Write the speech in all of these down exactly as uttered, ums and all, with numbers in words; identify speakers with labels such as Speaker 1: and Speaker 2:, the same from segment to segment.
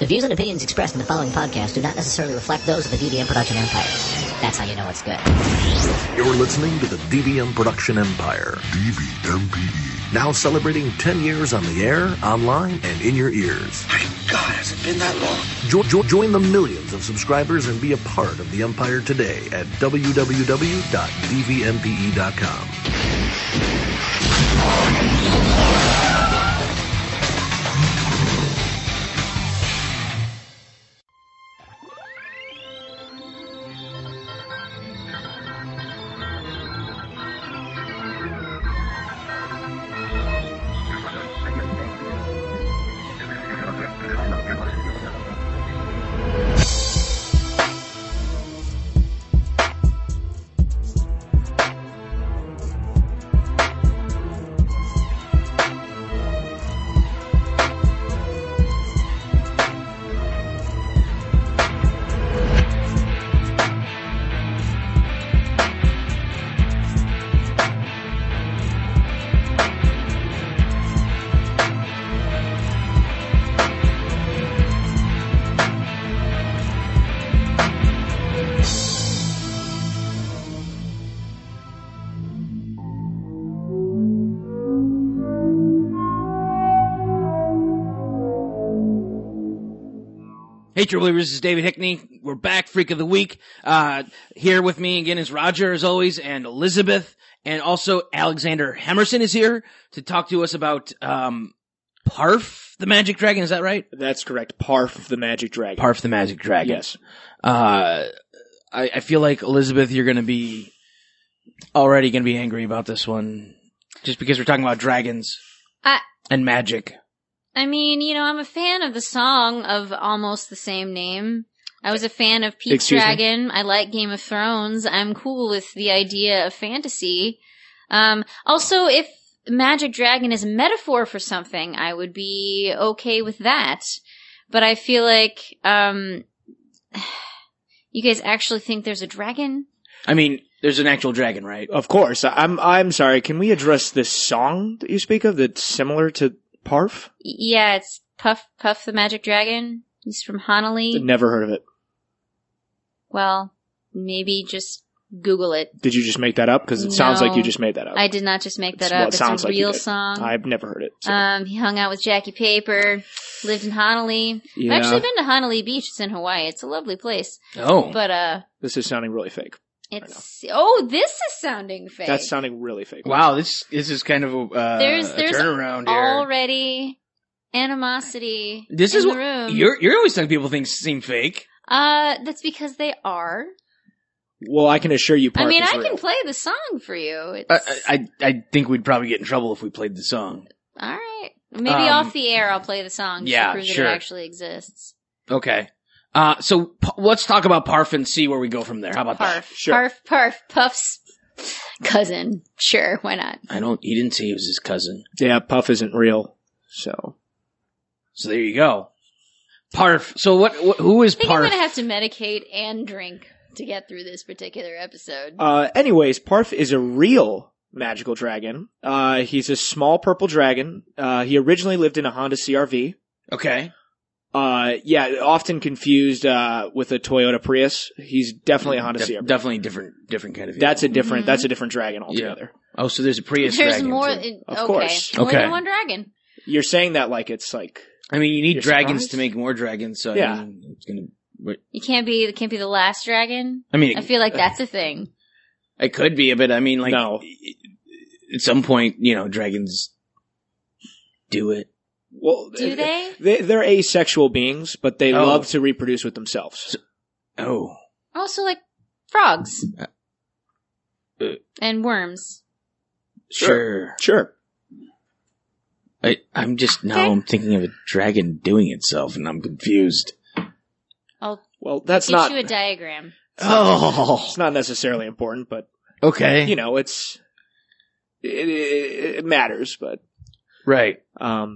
Speaker 1: The views and opinions expressed in the following podcast do not necessarily reflect those of the D V M Production Empire. That's how you know it's good.
Speaker 2: You're listening to the D V M Production Empire.
Speaker 3: D V M P E.
Speaker 2: Now celebrating ten years on the air, online, and in your ears.
Speaker 3: My God, has it been that long?
Speaker 2: Jo- jo- join the millions of subscribers and be a part of the Empire today at w w w dot d v m p e dot com.
Speaker 4: Hey, True Believers, this is David Hickney. We're back, Freak of the Week. Uh, here with me again is Roger, as always, and Elizabeth, and also Alexander Hemerson is here to talk to us about, um, Parf the Magic Dragon, is that right?
Speaker 5: That's correct. Parf the Magic Dragon.
Speaker 4: Parf the Magic Dragon.
Speaker 5: Yes.
Speaker 4: Uh, I, I feel like, Elizabeth, you're gonna be, already gonna be angry about this one, just because we're talking about dragons.
Speaker 6: I-
Speaker 4: and magic.
Speaker 6: I mean, you know, I'm a fan of the song of almost the same name. I was a fan of Pete's
Speaker 5: Excuse me?
Speaker 6: Dragon. I like Game of Thrones. I'm cool with the idea of fantasy. Um, also, if Magic Dragon is a metaphor for something, I would be okay with that. But I feel like, um, you guys actually think there's a dragon?
Speaker 4: I mean, there's an actual dragon, right?
Speaker 5: Of course. I'm I'm sorry. Can we address this song that you speak of that's similar to Parf?
Speaker 6: Y- Yeah, it's Puff, Puff the Magic Dragon. He's from Honolulu.
Speaker 5: Never heard of it.
Speaker 6: Well, maybe just Google it.
Speaker 5: Did you just make that up? Because it sounds
Speaker 6: No.
Speaker 5: like you just made that up.
Speaker 6: I did not just make that
Speaker 5: Well,
Speaker 6: up.
Speaker 5: it
Speaker 6: It's
Speaker 5: sounds
Speaker 6: a
Speaker 5: like you
Speaker 6: real
Speaker 5: did.
Speaker 6: song.
Speaker 5: I've never heard it. So.
Speaker 6: Um, he hung out with Jackie Paper, lived in Honolulu.
Speaker 5: Yeah.
Speaker 6: I've actually been to Honolulu Beach. It's in Hawaii. It's a lovely place.
Speaker 4: Oh.
Speaker 6: But, uh,
Speaker 5: This is sounding really fake.
Speaker 6: it's, oh, this is sounding fake.
Speaker 5: That's sounding really fake.
Speaker 4: Wow, this this is kind of a, uh,
Speaker 6: There's,
Speaker 4: a
Speaker 6: there's
Speaker 4: turnaround here.
Speaker 6: already animosity
Speaker 4: This
Speaker 6: in
Speaker 4: is
Speaker 6: the
Speaker 4: what
Speaker 6: room.
Speaker 4: you're you're always telling people things seem fake.
Speaker 6: Uh, that's because they are.
Speaker 5: Well, I can assure you Parf
Speaker 6: I mean,
Speaker 5: is
Speaker 6: I
Speaker 5: real.
Speaker 6: can play the song for you. It's,
Speaker 4: I, I I think we'd probably get in trouble if we played the song.
Speaker 6: alright. Maybe
Speaker 4: Um,
Speaker 6: off the air I'll play the song
Speaker 4: yeah,
Speaker 6: to prove
Speaker 4: sure.
Speaker 6: that it actually exists.
Speaker 4: Okay. Uh, so p- let's talk about Parf and see where we go from there. How about that?
Speaker 6: Parf.
Speaker 5: Sure.
Speaker 6: Parf, Parf, Puff's cousin. Sure, why not?
Speaker 4: I don't. He didn't say he was his cousin.
Speaker 5: Yeah, Puff isn't real. So.
Speaker 4: So there you go. Parf. So what? what who is
Speaker 6: I think I'm
Speaker 4: Parf?
Speaker 6: gonna have to medicate and drink to get through this particular episode.
Speaker 5: Uh, anyways, Parf is a real magical dragon. Uh, he's a small purple dragon. Uh, he originally lived in a Honda C R V.
Speaker 4: Okay.
Speaker 5: Uh, yeah, often confused, uh, with a Toyota Prius. He's definitely a Honda
Speaker 4: Def-
Speaker 5: C R V.
Speaker 4: Definitely different different kind of.
Speaker 5: That's a different,
Speaker 6: Mhm.
Speaker 5: that's a different dragon altogether.
Speaker 4: Oh, so there's a Prius
Speaker 6: There's
Speaker 4: dragon.
Speaker 6: more.
Speaker 4: too.
Speaker 6: in-
Speaker 5: Of
Speaker 6: okay,
Speaker 5: course.
Speaker 6: more
Speaker 4: Okay.
Speaker 6: than one dragon.
Speaker 5: You're saying that like it's like,
Speaker 4: I mean, you need
Speaker 5: You're
Speaker 4: dragons
Speaker 5: surprised?
Speaker 4: to make more dragons. So
Speaker 5: Yeah.
Speaker 4: I mean, it's gonna. But,
Speaker 6: You can't be. It can't be the last dragon.
Speaker 4: I mean,
Speaker 6: I feel like that's a thing.
Speaker 4: it could be, but I mean, like,
Speaker 5: No.
Speaker 4: at some point, you know, dragons do it.
Speaker 5: well,
Speaker 6: Do they?
Speaker 5: they? They're asexual beings, but they
Speaker 4: Oh.
Speaker 5: love to reproduce with themselves.
Speaker 4: Oh.
Speaker 6: Also, like frogs
Speaker 4: Uh,
Speaker 6: and worms.
Speaker 4: Sure.
Speaker 5: Sure.
Speaker 4: I, I'm just, now
Speaker 6: Okay.
Speaker 4: I'm thinking of a dragon doing itself and I'm confused.
Speaker 6: I'll
Speaker 5: Well, that's
Speaker 6: get
Speaker 5: not,
Speaker 6: you a diagram.
Speaker 4: Oh.
Speaker 5: it's not necessarily important, but,
Speaker 4: Okay.
Speaker 5: you know, it's, it, it, it matters, but,
Speaker 4: Right.
Speaker 5: um,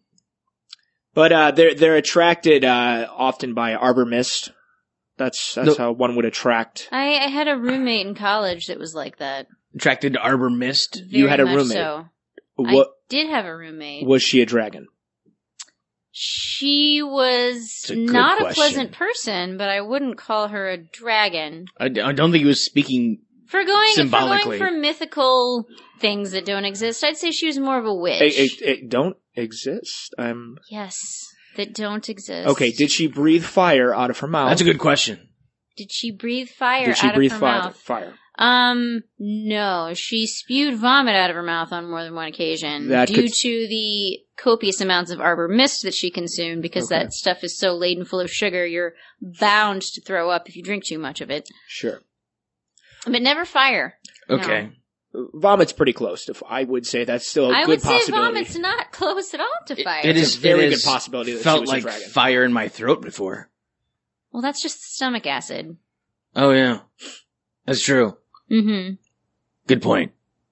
Speaker 5: but, uh, they're, they're attracted, uh, often by arbor mist. That's, that's
Speaker 4: No.
Speaker 5: how one would attract.
Speaker 6: I, I had a roommate in college that was like that.
Speaker 4: Attracted to arbor mist.
Speaker 5: You
Speaker 6: Very
Speaker 5: had a
Speaker 6: much
Speaker 5: roommate.
Speaker 6: So.
Speaker 5: What,
Speaker 6: I did have a roommate.
Speaker 5: was she a dragon?
Speaker 6: She was
Speaker 4: It's a good
Speaker 6: not
Speaker 4: question.
Speaker 6: a pleasant person, but I wouldn't call her a dragon.
Speaker 4: I, I don't think he was speaking.
Speaker 6: For going, for
Speaker 4: Symbolically.
Speaker 6: going for mythical things that don't exist, I'd say she was more of a witch.
Speaker 5: It, it, it don't exist. I'm
Speaker 6: Yes, that don't exist.
Speaker 5: okay. Did she breathe fire out of her mouth?
Speaker 4: That's a good question.
Speaker 6: Did she breathe fire
Speaker 5: Did she
Speaker 6: out
Speaker 5: breathe
Speaker 6: of her
Speaker 5: fire?
Speaker 6: mouth?
Speaker 5: Fire.
Speaker 6: Um, no. She spewed vomit out of her mouth on more than one occasion
Speaker 5: That
Speaker 6: due
Speaker 5: could-
Speaker 6: to the copious amounts of arbor mist that she consumed because
Speaker 5: Okay.
Speaker 6: that stuff is so laden full of sugar, you're bound to throw up if you drink too much of it.
Speaker 5: Sure.
Speaker 6: But never fire.
Speaker 4: Okay.
Speaker 5: Vomit's pretty close to. f- I would say that's still a
Speaker 6: I
Speaker 5: good
Speaker 6: would say
Speaker 5: possibility.
Speaker 6: vomit's not close at all to fire.
Speaker 4: It
Speaker 5: It's
Speaker 4: is
Speaker 5: a very
Speaker 4: it
Speaker 5: good
Speaker 4: is
Speaker 5: possibility that she
Speaker 4: felt
Speaker 5: was a
Speaker 4: like
Speaker 5: dragon.
Speaker 4: fire in my throat before.
Speaker 6: Well, that's just stomach acid.
Speaker 4: Oh yeah, that's true.
Speaker 6: Mm-hmm.
Speaker 4: Good point.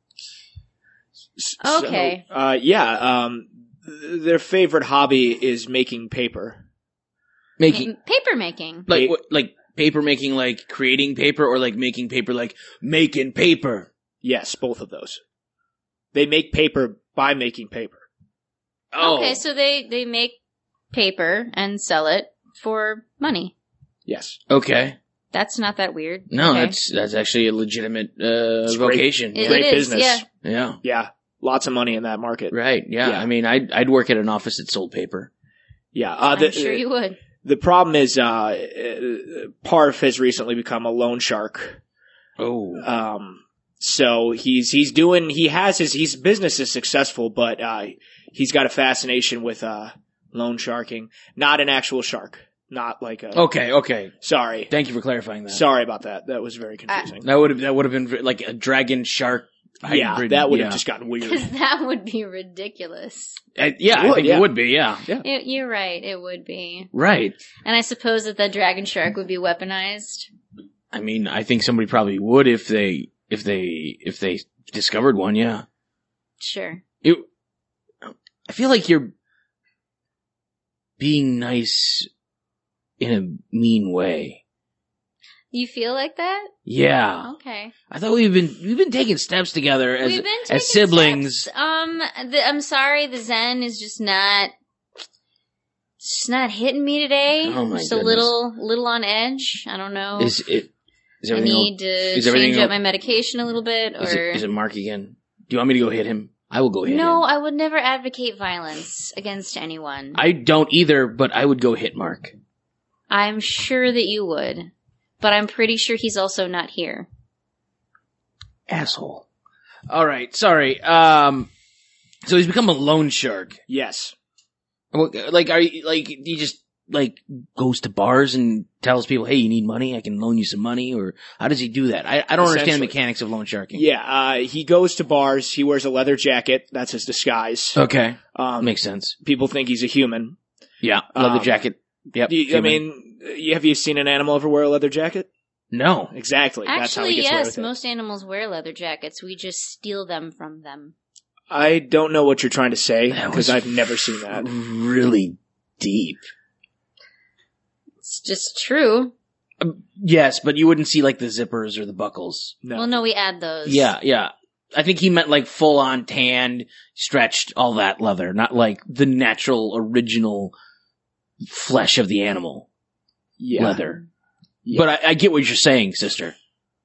Speaker 5: S-
Speaker 6: Okay.
Speaker 5: So, uh, yeah. Um, th- their favorite hobby is making paper.
Speaker 4: Making
Speaker 6: Paper making.
Speaker 4: like
Speaker 5: Pa-
Speaker 4: what, like paper making, like creating paper, or like making paper, like making paper.
Speaker 5: Yes, both of those. They make paper by making paper.
Speaker 4: Oh,
Speaker 6: Okay, so they, they make paper and sell it for money.
Speaker 5: Yes.
Speaker 4: okay.
Speaker 6: That's not that weird.
Speaker 4: No,
Speaker 6: Okay.
Speaker 4: that's that's actually a legitimate uh,
Speaker 5: It's great.
Speaker 4: vocation.
Speaker 6: It-
Speaker 4: yeah.
Speaker 5: Great
Speaker 6: it is,
Speaker 5: business.
Speaker 6: yeah.
Speaker 4: yeah,
Speaker 5: Yeah. Lots of money in that market.
Speaker 4: right. Yeah.
Speaker 5: Yeah.
Speaker 4: I mean, I'd I'd work at an office that sold paper.
Speaker 5: Yeah. Uh, the,
Speaker 6: I'm sure you would.
Speaker 5: The problem is, uh, uh, Parf has recently become a loan shark.
Speaker 4: Oh,
Speaker 5: Um, so he's, he's doing, he has his, his business is successful, but, uh, he's got a fascination with, uh, loan sharking. Not an actual shark. Not like a,
Speaker 4: okay, okay.
Speaker 5: sorry.
Speaker 4: Thank you for clarifying that.
Speaker 5: Sorry about that. That was very confusing.
Speaker 4: That would have that would have been like a dragon shark.
Speaker 5: yeah,
Speaker 4: hybrid,
Speaker 5: that would have
Speaker 4: yeah.
Speaker 5: just gotten weird.
Speaker 6: Because that would be ridiculous.
Speaker 4: Uh, yeah,
Speaker 5: It would,
Speaker 4: I think
Speaker 5: yeah.
Speaker 4: it would be. Yeah,
Speaker 6: It, you're right, it would be.
Speaker 4: right.
Speaker 6: And I suppose that the dragon shark would be weaponized.
Speaker 4: I mean, I think somebody probably would if they if they if they discovered one. Yeah.
Speaker 6: Sure.
Speaker 4: It, I feel like you're being nice in a mean way.
Speaker 6: You feel like that?
Speaker 4: Yeah.
Speaker 6: Okay.
Speaker 4: I thought we've been we've been taking steps together as
Speaker 6: We've been taking
Speaker 4: as siblings.
Speaker 6: steps. Um, the, I'm sorry, the Zen is just not, it's just not hitting me today.
Speaker 4: Oh my
Speaker 6: just a
Speaker 4: goodness.
Speaker 6: little, little on edge. I don't know.
Speaker 4: Is it? Is
Speaker 6: I
Speaker 4: everything?
Speaker 6: need to
Speaker 4: is everything
Speaker 6: change up
Speaker 4: o-
Speaker 6: my medication a little bit, or
Speaker 4: Is it, is it Mark again? Do you want me to go hit him? I will go hit
Speaker 6: no,
Speaker 4: him.
Speaker 6: I would never advocate violence against anyone.
Speaker 4: I don't either, but I would go hit Mark.
Speaker 6: I'm sure that you would, but I'm pretty sure he's also not here.
Speaker 4: Asshole. All right, sorry. Um, so he's become a loan shark.
Speaker 5: Yes.
Speaker 4: Like, are you like he just like goes to bars and tells people, "Hey, you need money? I can loan you some money." Or how does he do that? I, I don't understand the
Speaker 5: Essentially.
Speaker 4: mechanics of loan sharking.
Speaker 5: Yeah, uh, he goes to bars, he wears a leather jacket, that's his disguise.
Speaker 4: Okay,
Speaker 5: Um,
Speaker 4: makes sense.
Speaker 5: people think he's a human.
Speaker 4: Yeah, leather
Speaker 5: Um,
Speaker 4: jacket. Yep.
Speaker 5: Do you- I
Speaker 4: human.
Speaker 5: mean, you- have you seen an animal ever wear a leather jacket?
Speaker 4: no.
Speaker 5: Exactly. That's how he
Speaker 6: Actually,
Speaker 5: gets away
Speaker 6: yes,
Speaker 5: with it.
Speaker 6: most animals wear leather jackets. We just steal them from them.
Speaker 5: I don't know what you're trying to say
Speaker 4: That
Speaker 5: because
Speaker 4: was
Speaker 5: I've never seen that.
Speaker 4: Really deep.
Speaker 6: It's just true.
Speaker 4: Yes, but you wouldn't see like the zippers or the buckles.
Speaker 5: No.
Speaker 6: Well, no, we add those.
Speaker 4: Yeah, yeah. I think he meant like full on tanned, stretched, all that leather, not like the natural, original flesh of the animal
Speaker 5: yeah.
Speaker 4: leather.
Speaker 5: Yeah.
Speaker 4: But I, I get what you're saying, sister.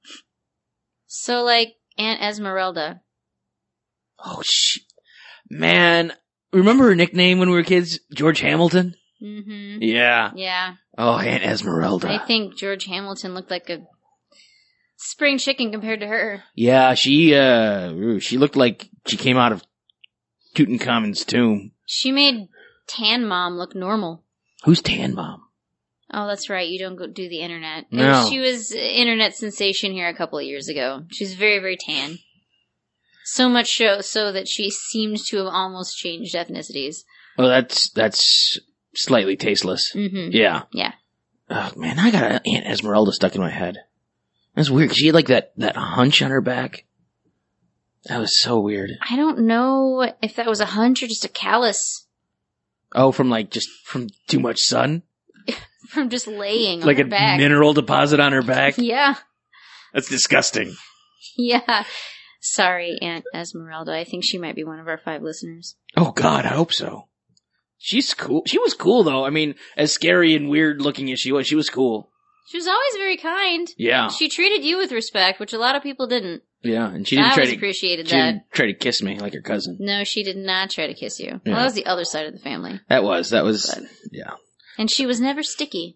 Speaker 6: So, like Aunt Esmeralda.
Speaker 4: Oh, sh- man. Remember her nickname when we were kids? George Hamilton?
Speaker 6: Mm-hmm.
Speaker 4: Yeah.
Speaker 6: Yeah.
Speaker 4: Oh, Aunt Esmeralda.
Speaker 6: I think George Hamilton looked like a spring chicken compared to her.
Speaker 4: Yeah, she, uh, ooh, she looked like she came out of Tutankhamun's tomb.
Speaker 6: She made Tan Mom look normal.
Speaker 4: Who's Tan Mom?
Speaker 6: Oh, that's right. You don't go do the internet. It
Speaker 4: No.
Speaker 6: was- She was internet sensation here a couple of years ago. She's very, very tan. So much so, so that she seemed to have almost changed ethnicities.
Speaker 4: Oh, that's, that's slightly tasteless.
Speaker 6: Mm-hmm.
Speaker 4: Yeah.
Speaker 6: Yeah.
Speaker 4: Oh, man, I got an Aunt Esmeralda stuck in my head. That's weird, 'cause she had like that, that hunch on her back. That was so weird.
Speaker 6: I don't know if that was a hunch or just a callus
Speaker 4: Oh, from like, just from too much sun?
Speaker 6: from just laying on
Speaker 4: Like
Speaker 6: her
Speaker 4: a
Speaker 6: back.
Speaker 4: mineral deposit on her back?
Speaker 6: Yeah.
Speaker 4: That's disgusting.
Speaker 6: Yeah. Sorry, Aunt Esmeralda. I think she might be one of our five listeners.
Speaker 4: Oh God, I hope so. She's cool. She was cool though. I mean, as scary and weird looking as she was, she was cool.
Speaker 6: She was always very kind.
Speaker 4: Yeah.
Speaker 6: She treated you with respect, which a lot of people didn't.
Speaker 4: Yeah, and she didn't
Speaker 6: I
Speaker 4: try
Speaker 6: always
Speaker 4: to
Speaker 6: appreciated
Speaker 4: she
Speaker 6: that.
Speaker 4: didn't try to kiss me like her cousin.
Speaker 6: No, she did not try to kiss you.
Speaker 4: Yeah.
Speaker 6: Well, that was the other side of the family.
Speaker 4: That was that was
Speaker 6: But-
Speaker 4: yeah.
Speaker 6: And she was never sticky.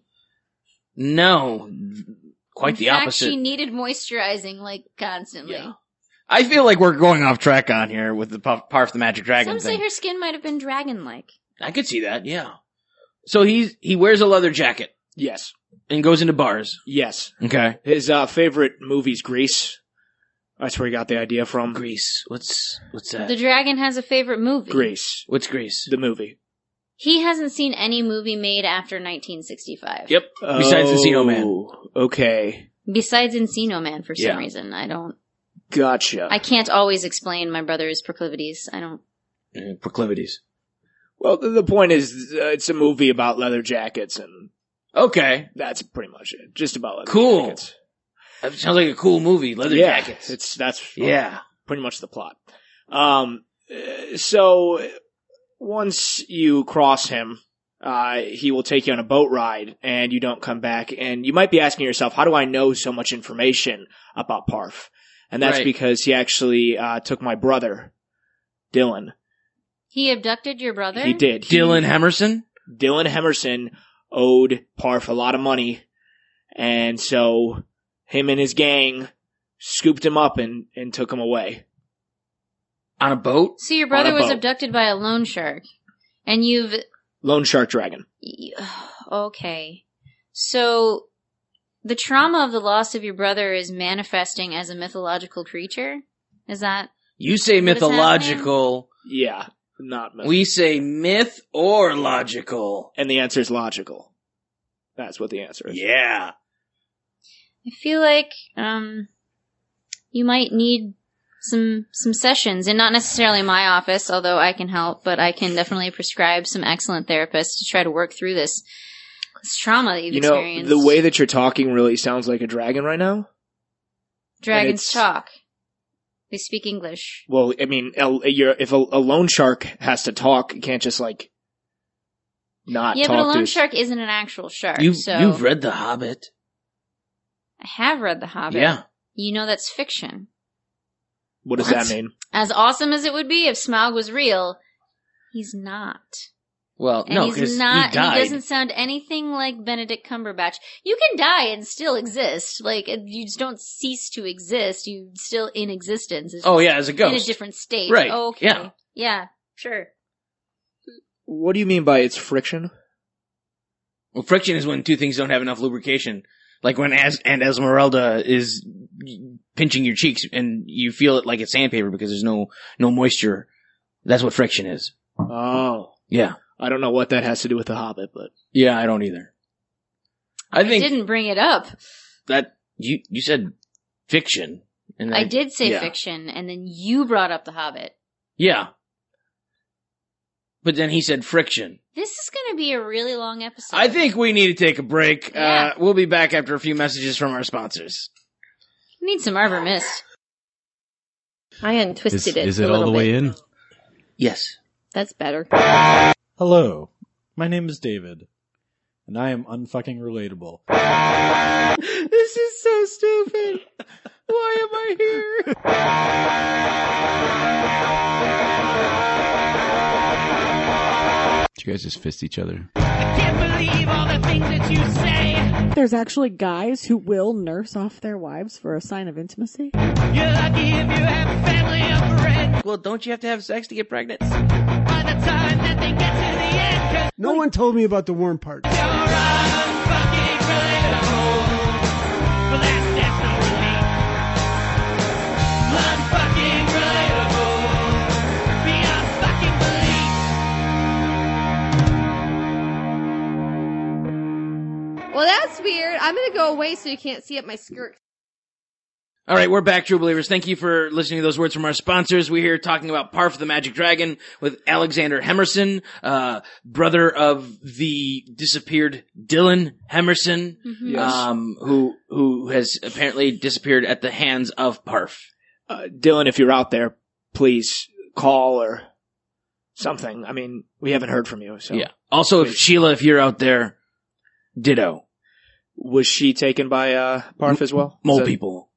Speaker 4: No, quite
Speaker 6: In
Speaker 4: the
Speaker 6: fact,
Speaker 4: opposite.
Speaker 6: she needed moisturizing, like, constantly.
Speaker 4: Yeah. I feel like we're going off track on here with the Puff, Parf the Magic Dragon
Speaker 6: Some
Speaker 4: thing.
Speaker 6: say her skin might have been dragon-like.
Speaker 4: I could see that, yeah. So he's he wears a leather jacket
Speaker 5: Yes.
Speaker 4: and goes into bars.
Speaker 5: Yes.
Speaker 4: Okay.
Speaker 5: His uh, favorite movie's Grease. That's where he got the idea from.
Speaker 4: Grease. What's what's that?
Speaker 6: The dragon has a favorite movie.
Speaker 5: Grease.
Speaker 4: What's Grease?
Speaker 5: The movie.
Speaker 6: He hasn't seen any movie made after nineteen sixty-five.
Speaker 4: Yep. Besides Encino Man.
Speaker 5: Oh, okay.
Speaker 6: Besides Encino Man, for some
Speaker 4: Yeah.
Speaker 6: reason. I don't...
Speaker 5: Gotcha.
Speaker 6: I can't always explain my brother's proclivities. I don't...
Speaker 4: Uh, proclivities.
Speaker 5: Well, the, the point is, uh, it's a movie about leather jackets, and
Speaker 4: Okay.
Speaker 5: that's pretty much it. Just about leather
Speaker 4: Cool.
Speaker 5: jackets.
Speaker 4: That sounds like a cool movie. Leather
Speaker 5: yeah,
Speaker 4: jackets.
Speaker 5: It's that's
Speaker 4: Yeah.
Speaker 5: pretty much the plot. Um, uh, so once you cross him, uh, he will take you on a boat ride, and you don't come back. And you might be asking yourself, how do I know so much information about Parf? And that's
Speaker 4: Right.
Speaker 5: because he actually uh, took my brother, Dylan.
Speaker 6: He abducted your brother?
Speaker 5: He did. He-
Speaker 4: Dylan Hemerson?
Speaker 5: Dylan Hemerson owed Parf a lot of money, and so him and his gang scooped him up and, and took him away.
Speaker 4: On a boat?
Speaker 6: So your brother
Speaker 5: On a
Speaker 6: was
Speaker 5: boat.
Speaker 6: abducted by a loan shark. And you've...
Speaker 5: Lone Shark Dragon.
Speaker 6: Okay. So the trauma of the loss of your brother is manifesting as a mythological creature? Is that...
Speaker 4: You say
Speaker 6: What is
Speaker 4: mythological.
Speaker 5: Yeah, not myth.
Speaker 4: We say myth or logical.
Speaker 5: And the answer is logical. That's what the answer is.
Speaker 4: Yeah.
Speaker 6: I feel like um, you might need some some sessions, and not necessarily my office, although I can help, but I can definitely prescribe some excellent therapists to try to work through this, this trauma that you've
Speaker 5: You know,
Speaker 6: experienced.
Speaker 5: the way that you're talking really sounds like a dragon right now.
Speaker 6: Dragons
Speaker 5: it's-
Speaker 6: talk. They speak English.
Speaker 5: Well, I mean, a, you're, if a, a loan shark has to talk, it can't just like not
Speaker 6: Yeah,
Speaker 5: talk
Speaker 6: but a
Speaker 5: to
Speaker 6: loan
Speaker 5: his-
Speaker 6: shark isn't an actual shark.
Speaker 4: You've,
Speaker 6: so
Speaker 4: you've read The Hobbit.
Speaker 6: I have read The Hobbit.
Speaker 4: Yeah.
Speaker 6: You know that's fiction.
Speaker 5: What does
Speaker 4: What?
Speaker 5: that mean?
Speaker 6: As awesome as it would be if Smaug was real, he's not.
Speaker 4: Well,
Speaker 6: And
Speaker 4: no,
Speaker 6: he's
Speaker 4: because
Speaker 6: not,
Speaker 4: he died.
Speaker 6: he doesn't sound anything like Benedict Cumberbatch. You can die and still exist. Like, you just don't cease to exist. You're still in existence. It's
Speaker 4: Oh,
Speaker 6: just
Speaker 4: yeah, as a
Speaker 6: in
Speaker 4: ghost.
Speaker 6: a different state.
Speaker 4: Right,
Speaker 6: Okay.
Speaker 4: yeah.
Speaker 6: Yeah, sure.
Speaker 5: What do you mean by it's friction?
Speaker 4: Well, friction is when two things don't have enough lubrication. Like when as and Esmeralda is pinching your cheeks and you feel it like it's sandpaper because there's no no moisture. That's what friction is.
Speaker 5: Oh,
Speaker 4: Yeah.
Speaker 5: I don't know what that has to do with the Hobbit, but
Speaker 4: Yeah, I don't either. I
Speaker 6: I
Speaker 4: think
Speaker 6: didn't bring it up.
Speaker 4: that you you said fiction. And
Speaker 6: I
Speaker 4: that-
Speaker 6: did say
Speaker 4: yeah.
Speaker 6: fiction, and then you brought up The Hobbit.
Speaker 4: Yeah. But then he said friction.
Speaker 6: This is going to be a really long episode.
Speaker 4: I think we need to take a break.
Speaker 6: Yeah.
Speaker 4: Uh, we'll be back after a few messages from our sponsors.
Speaker 6: We need some Arbor Mist.
Speaker 7: I untwisted
Speaker 8: Is,
Speaker 7: it.
Speaker 8: is
Speaker 7: a
Speaker 8: it all
Speaker 7: little
Speaker 8: the way
Speaker 7: bit.
Speaker 8: in?
Speaker 4: Yes.
Speaker 7: That's better.
Speaker 8: Hello, my name is David, and I am unfucking relatable.
Speaker 4: This is so stupid. Why am I here?
Speaker 8: Did you guys just fist each other?
Speaker 9: There's actually guys who will nurse off their wives for a sign of intimacy.
Speaker 4: Well, don't you have to have sex to get pregnant?
Speaker 10: No one told me about the worm part.
Speaker 7: Well, that's weird. I'm gonna go away so you can't see up my skirt.
Speaker 4: All right, we're back, True Believers. Thank you for listening to those words from our sponsors. We're here talking about Parf the Magic Dragon with Alexander Hemerson, uh, brother of the disappeared Dylan Hemerson,
Speaker 5: Yes.
Speaker 4: um, who who has apparently disappeared at the hands of Parf.
Speaker 5: uh, Dylan, if you're out there, please call or something. I mean, we haven't heard from you. So
Speaker 4: Yeah. Also, if Sheila, if you're out there, ditto.
Speaker 5: was she taken by uh, Parf as well?
Speaker 4: Mole
Speaker 5: Is that-
Speaker 4: people.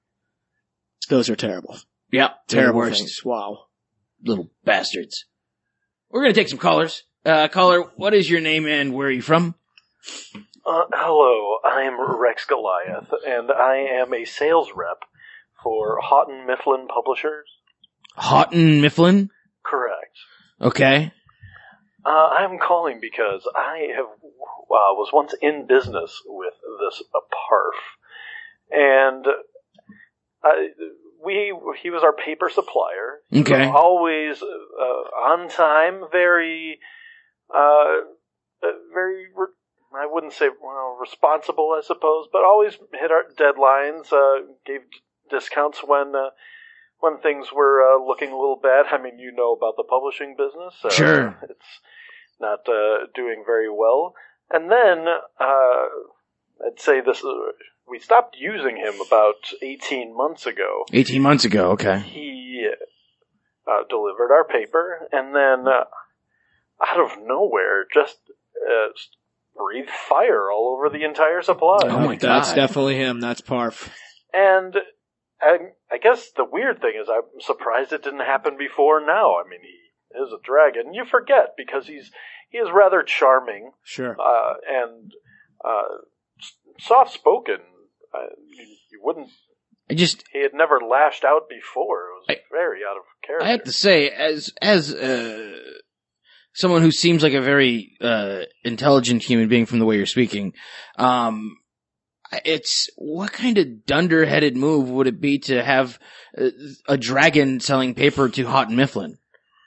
Speaker 5: Those are terrible.
Speaker 4: Yep.
Speaker 5: Terrible
Speaker 4: Worst.
Speaker 5: things. Wow.
Speaker 4: Little bastards. We're going to take some callers. Uh, caller, what is your name and where are you from?
Speaker 11: Uh, hello, I'm Rex Goliath, and I am a sales rep for Houghton Mifflin Publishers.
Speaker 4: Houghton Mifflin?
Speaker 11: Correct.
Speaker 4: Okay.
Speaker 11: Uh, I'm calling because I have uh, was once in business with this uh, Parf, and uh, we he was our paper supplier. He was
Speaker 4: Okay.
Speaker 11: always uh, on time, very, uh, uh, very. Re- I wouldn't say well, responsible, I suppose, but always hit our deadlines. Uh, gave discounts when uh, when things were uh, looking a little bad. I mean, you know about the publishing business. Uh,
Speaker 4: Sure.
Speaker 11: It's not uh, doing very well. And then uh, I'd say this: uh, we stopped using him about eighteen months ago.
Speaker 4: eighteen months ago, okay.
Speaker 11: He uh, delivered our paper, and then uh, out of nowhere, just uh, breathed fire all over the entire supply.
Speaker 4: Oh my God.
Speaker 5: That's definitely him. That's Parf.
Speaker 11: And I, I guess the weird thing is I'm surprised it didn't happen before now. I mean, he is a dragon. You forget because he's he is rather charming
Speaker 5: Sure.
Speaker 11: uh, and uh, soft-spoken. Uh, you, you wouldn't.
Speaker 4: I just,
Speaker 11: He had never lashed out before. It was
Speaker 4: I-
Speaker 11: very out of character.
Speaker 4: I have to say, as, as, uh, someone who seems like a very, uh, intelligent human being from the way you're speaking, um, it's, what kind of dunderheaded move would it be to have a, a dragon selling paper to Houghton Mifflin?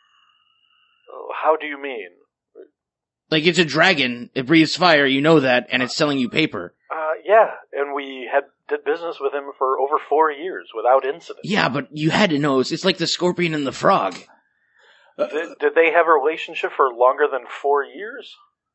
Speaker 11: How do you mean?
Speaker 4: Like, it's a dragon, it breathes fire, you know that, and it's selling you paper.
Speaker 11: Uh, yeah, and we had did business with him for over four years without incident.
Speaker 4: Yeah, but you had to know, it's, it's like the scorpion and the frog.
Speaker 11: Did, did they have a relationship for longer than four years?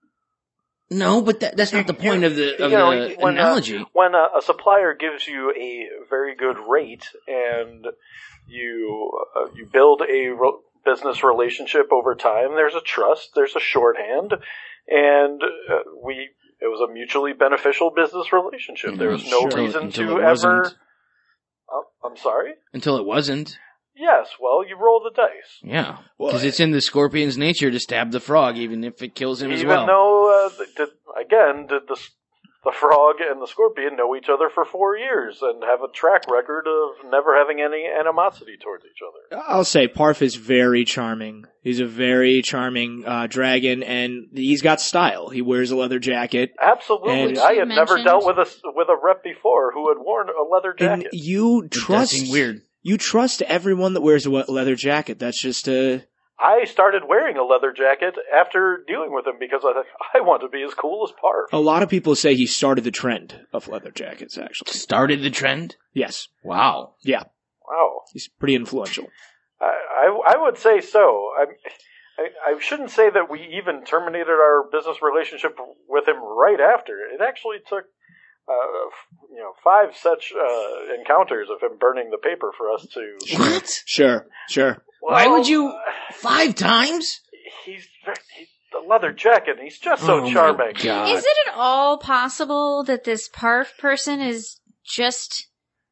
Speaker 4: No, but that, that's not the point of the, of
Speaker 11: You know,
Speaker 4: the
Speaker 11: when,
Speaker 4: analogy.
Speaker 11: Uh, when a, a supplier gives you a very good rate and you uh, you build a re- business relationship over time, there's a trust, there's a shorthand, and uh, we it was a mutually beneficial business relationship. There was no
Speaker 4: Sure.
Speaker 11: reason
Speaker 4: Until
Speaker 11: to
Speaker 4: it
Speaker 11: ever.
Speaker 4: wasn't.
Speaker 11: Uh, I'm sorry.
Speaker 4: Until it wasn't.
Speaker 11: Yes, well, you roll the dice.
Speaker 4: Yeah, because it's in the scorpion's nature to stab the frog, even if it kills him as
Speaker 11: Even
Speaker 4: well.
Speaker 11: though, uh, did, again, did the the frog and the scorpion know each other for four years and have a track record of never having any animosity towards each other.
Speaker 5: I'll say Parf is very charming. He's a very charming uh, dragon, and he's got style. He wears a leather jacket.
Speaker 11: Absolutely,
Speaker 5: And-
Speaker 11: I had
Speaker 6: Which you
Speaker 11: never
Speaker 6: mentioned.
Speaker 11: dealt with a with a rep before who had worn a leather
Speaker 5: And
Speaker 11: jacket.
Speaker 5: you
Speaker 4: It does
Speaker 5: trust
Speaker 4: seem weird.
Speaker 5: You trust everyone that wears a we- leather jacket. That's just a.
Speaker 11: I started wearing a leather jacket after dealing with him because I thought I want to be as cool as Parf.
Speaker 5: A lot of people say he started the trend of leather jackets. Actually,
Speaker 4: Started the trend?
Speaker 5: yes,
Speaker 4: Wow.
Speaker 5: yeah,
Speaker 11: Wow,
Speaker 5: he's pretty influential.
Speaker 11: I I, I would say so. I, I I shouldn't say that we even terminated our business relationship with him right after. It actually took. Uh, you know, five such uh, encounters of him burning the paper for us to.
Speaker 4: What?
Speaker 5: Sure, sure.
Speaker 4: Why
Speaker 11: Well,
Speaker 4: would you? Five times?
Speaker 11: He's, he's the leather jacket. He's just so
Speaker 4: Oh my
Speaker 11: charming.
Speaker 4: God.
Speaker 6: Is it at all possible that this Parf person is just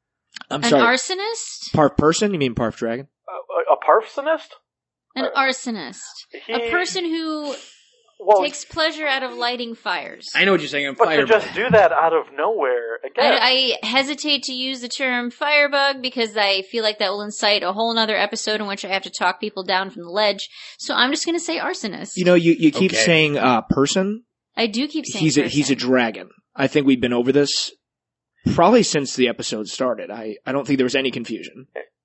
Speaker 5: I'm
Speaker 6: an
Speaker 5: sorry.
Speaker 6: arsonist?
Speaker 5: Parf person? You mean Parf dragon?
Speaker 11: A, a Parfsonist?
Speaker 6: An arsonist.
Speaker 11: He,
Speaker 6: A person who
Speaker 11: well,
Speaker 6: takes pleasure out of lighting fires.
Speaker 4: I know what you're saying. I'm
Speaker 11: but to
Speaker 4: fireball.
Speaker 11: just do that out of nowhere again.
Speaker 6: I, I hesitate to use the term firebug because I feel like that will incite a whole nother episode in which I have to talk people down from the ledge. So I'm just going to say arsonist.
Speaker 5: You know, you, you keep
Speaker 4: Okay.
Speaker 5: saying uh, person.
Speaker 6: I do keep saying
Speaker 5: He's a,
Speaker 6: person.
Speaker 5: he's a dragon. I think we've been over this probably since the episode started. I, I don't think there was any confusion.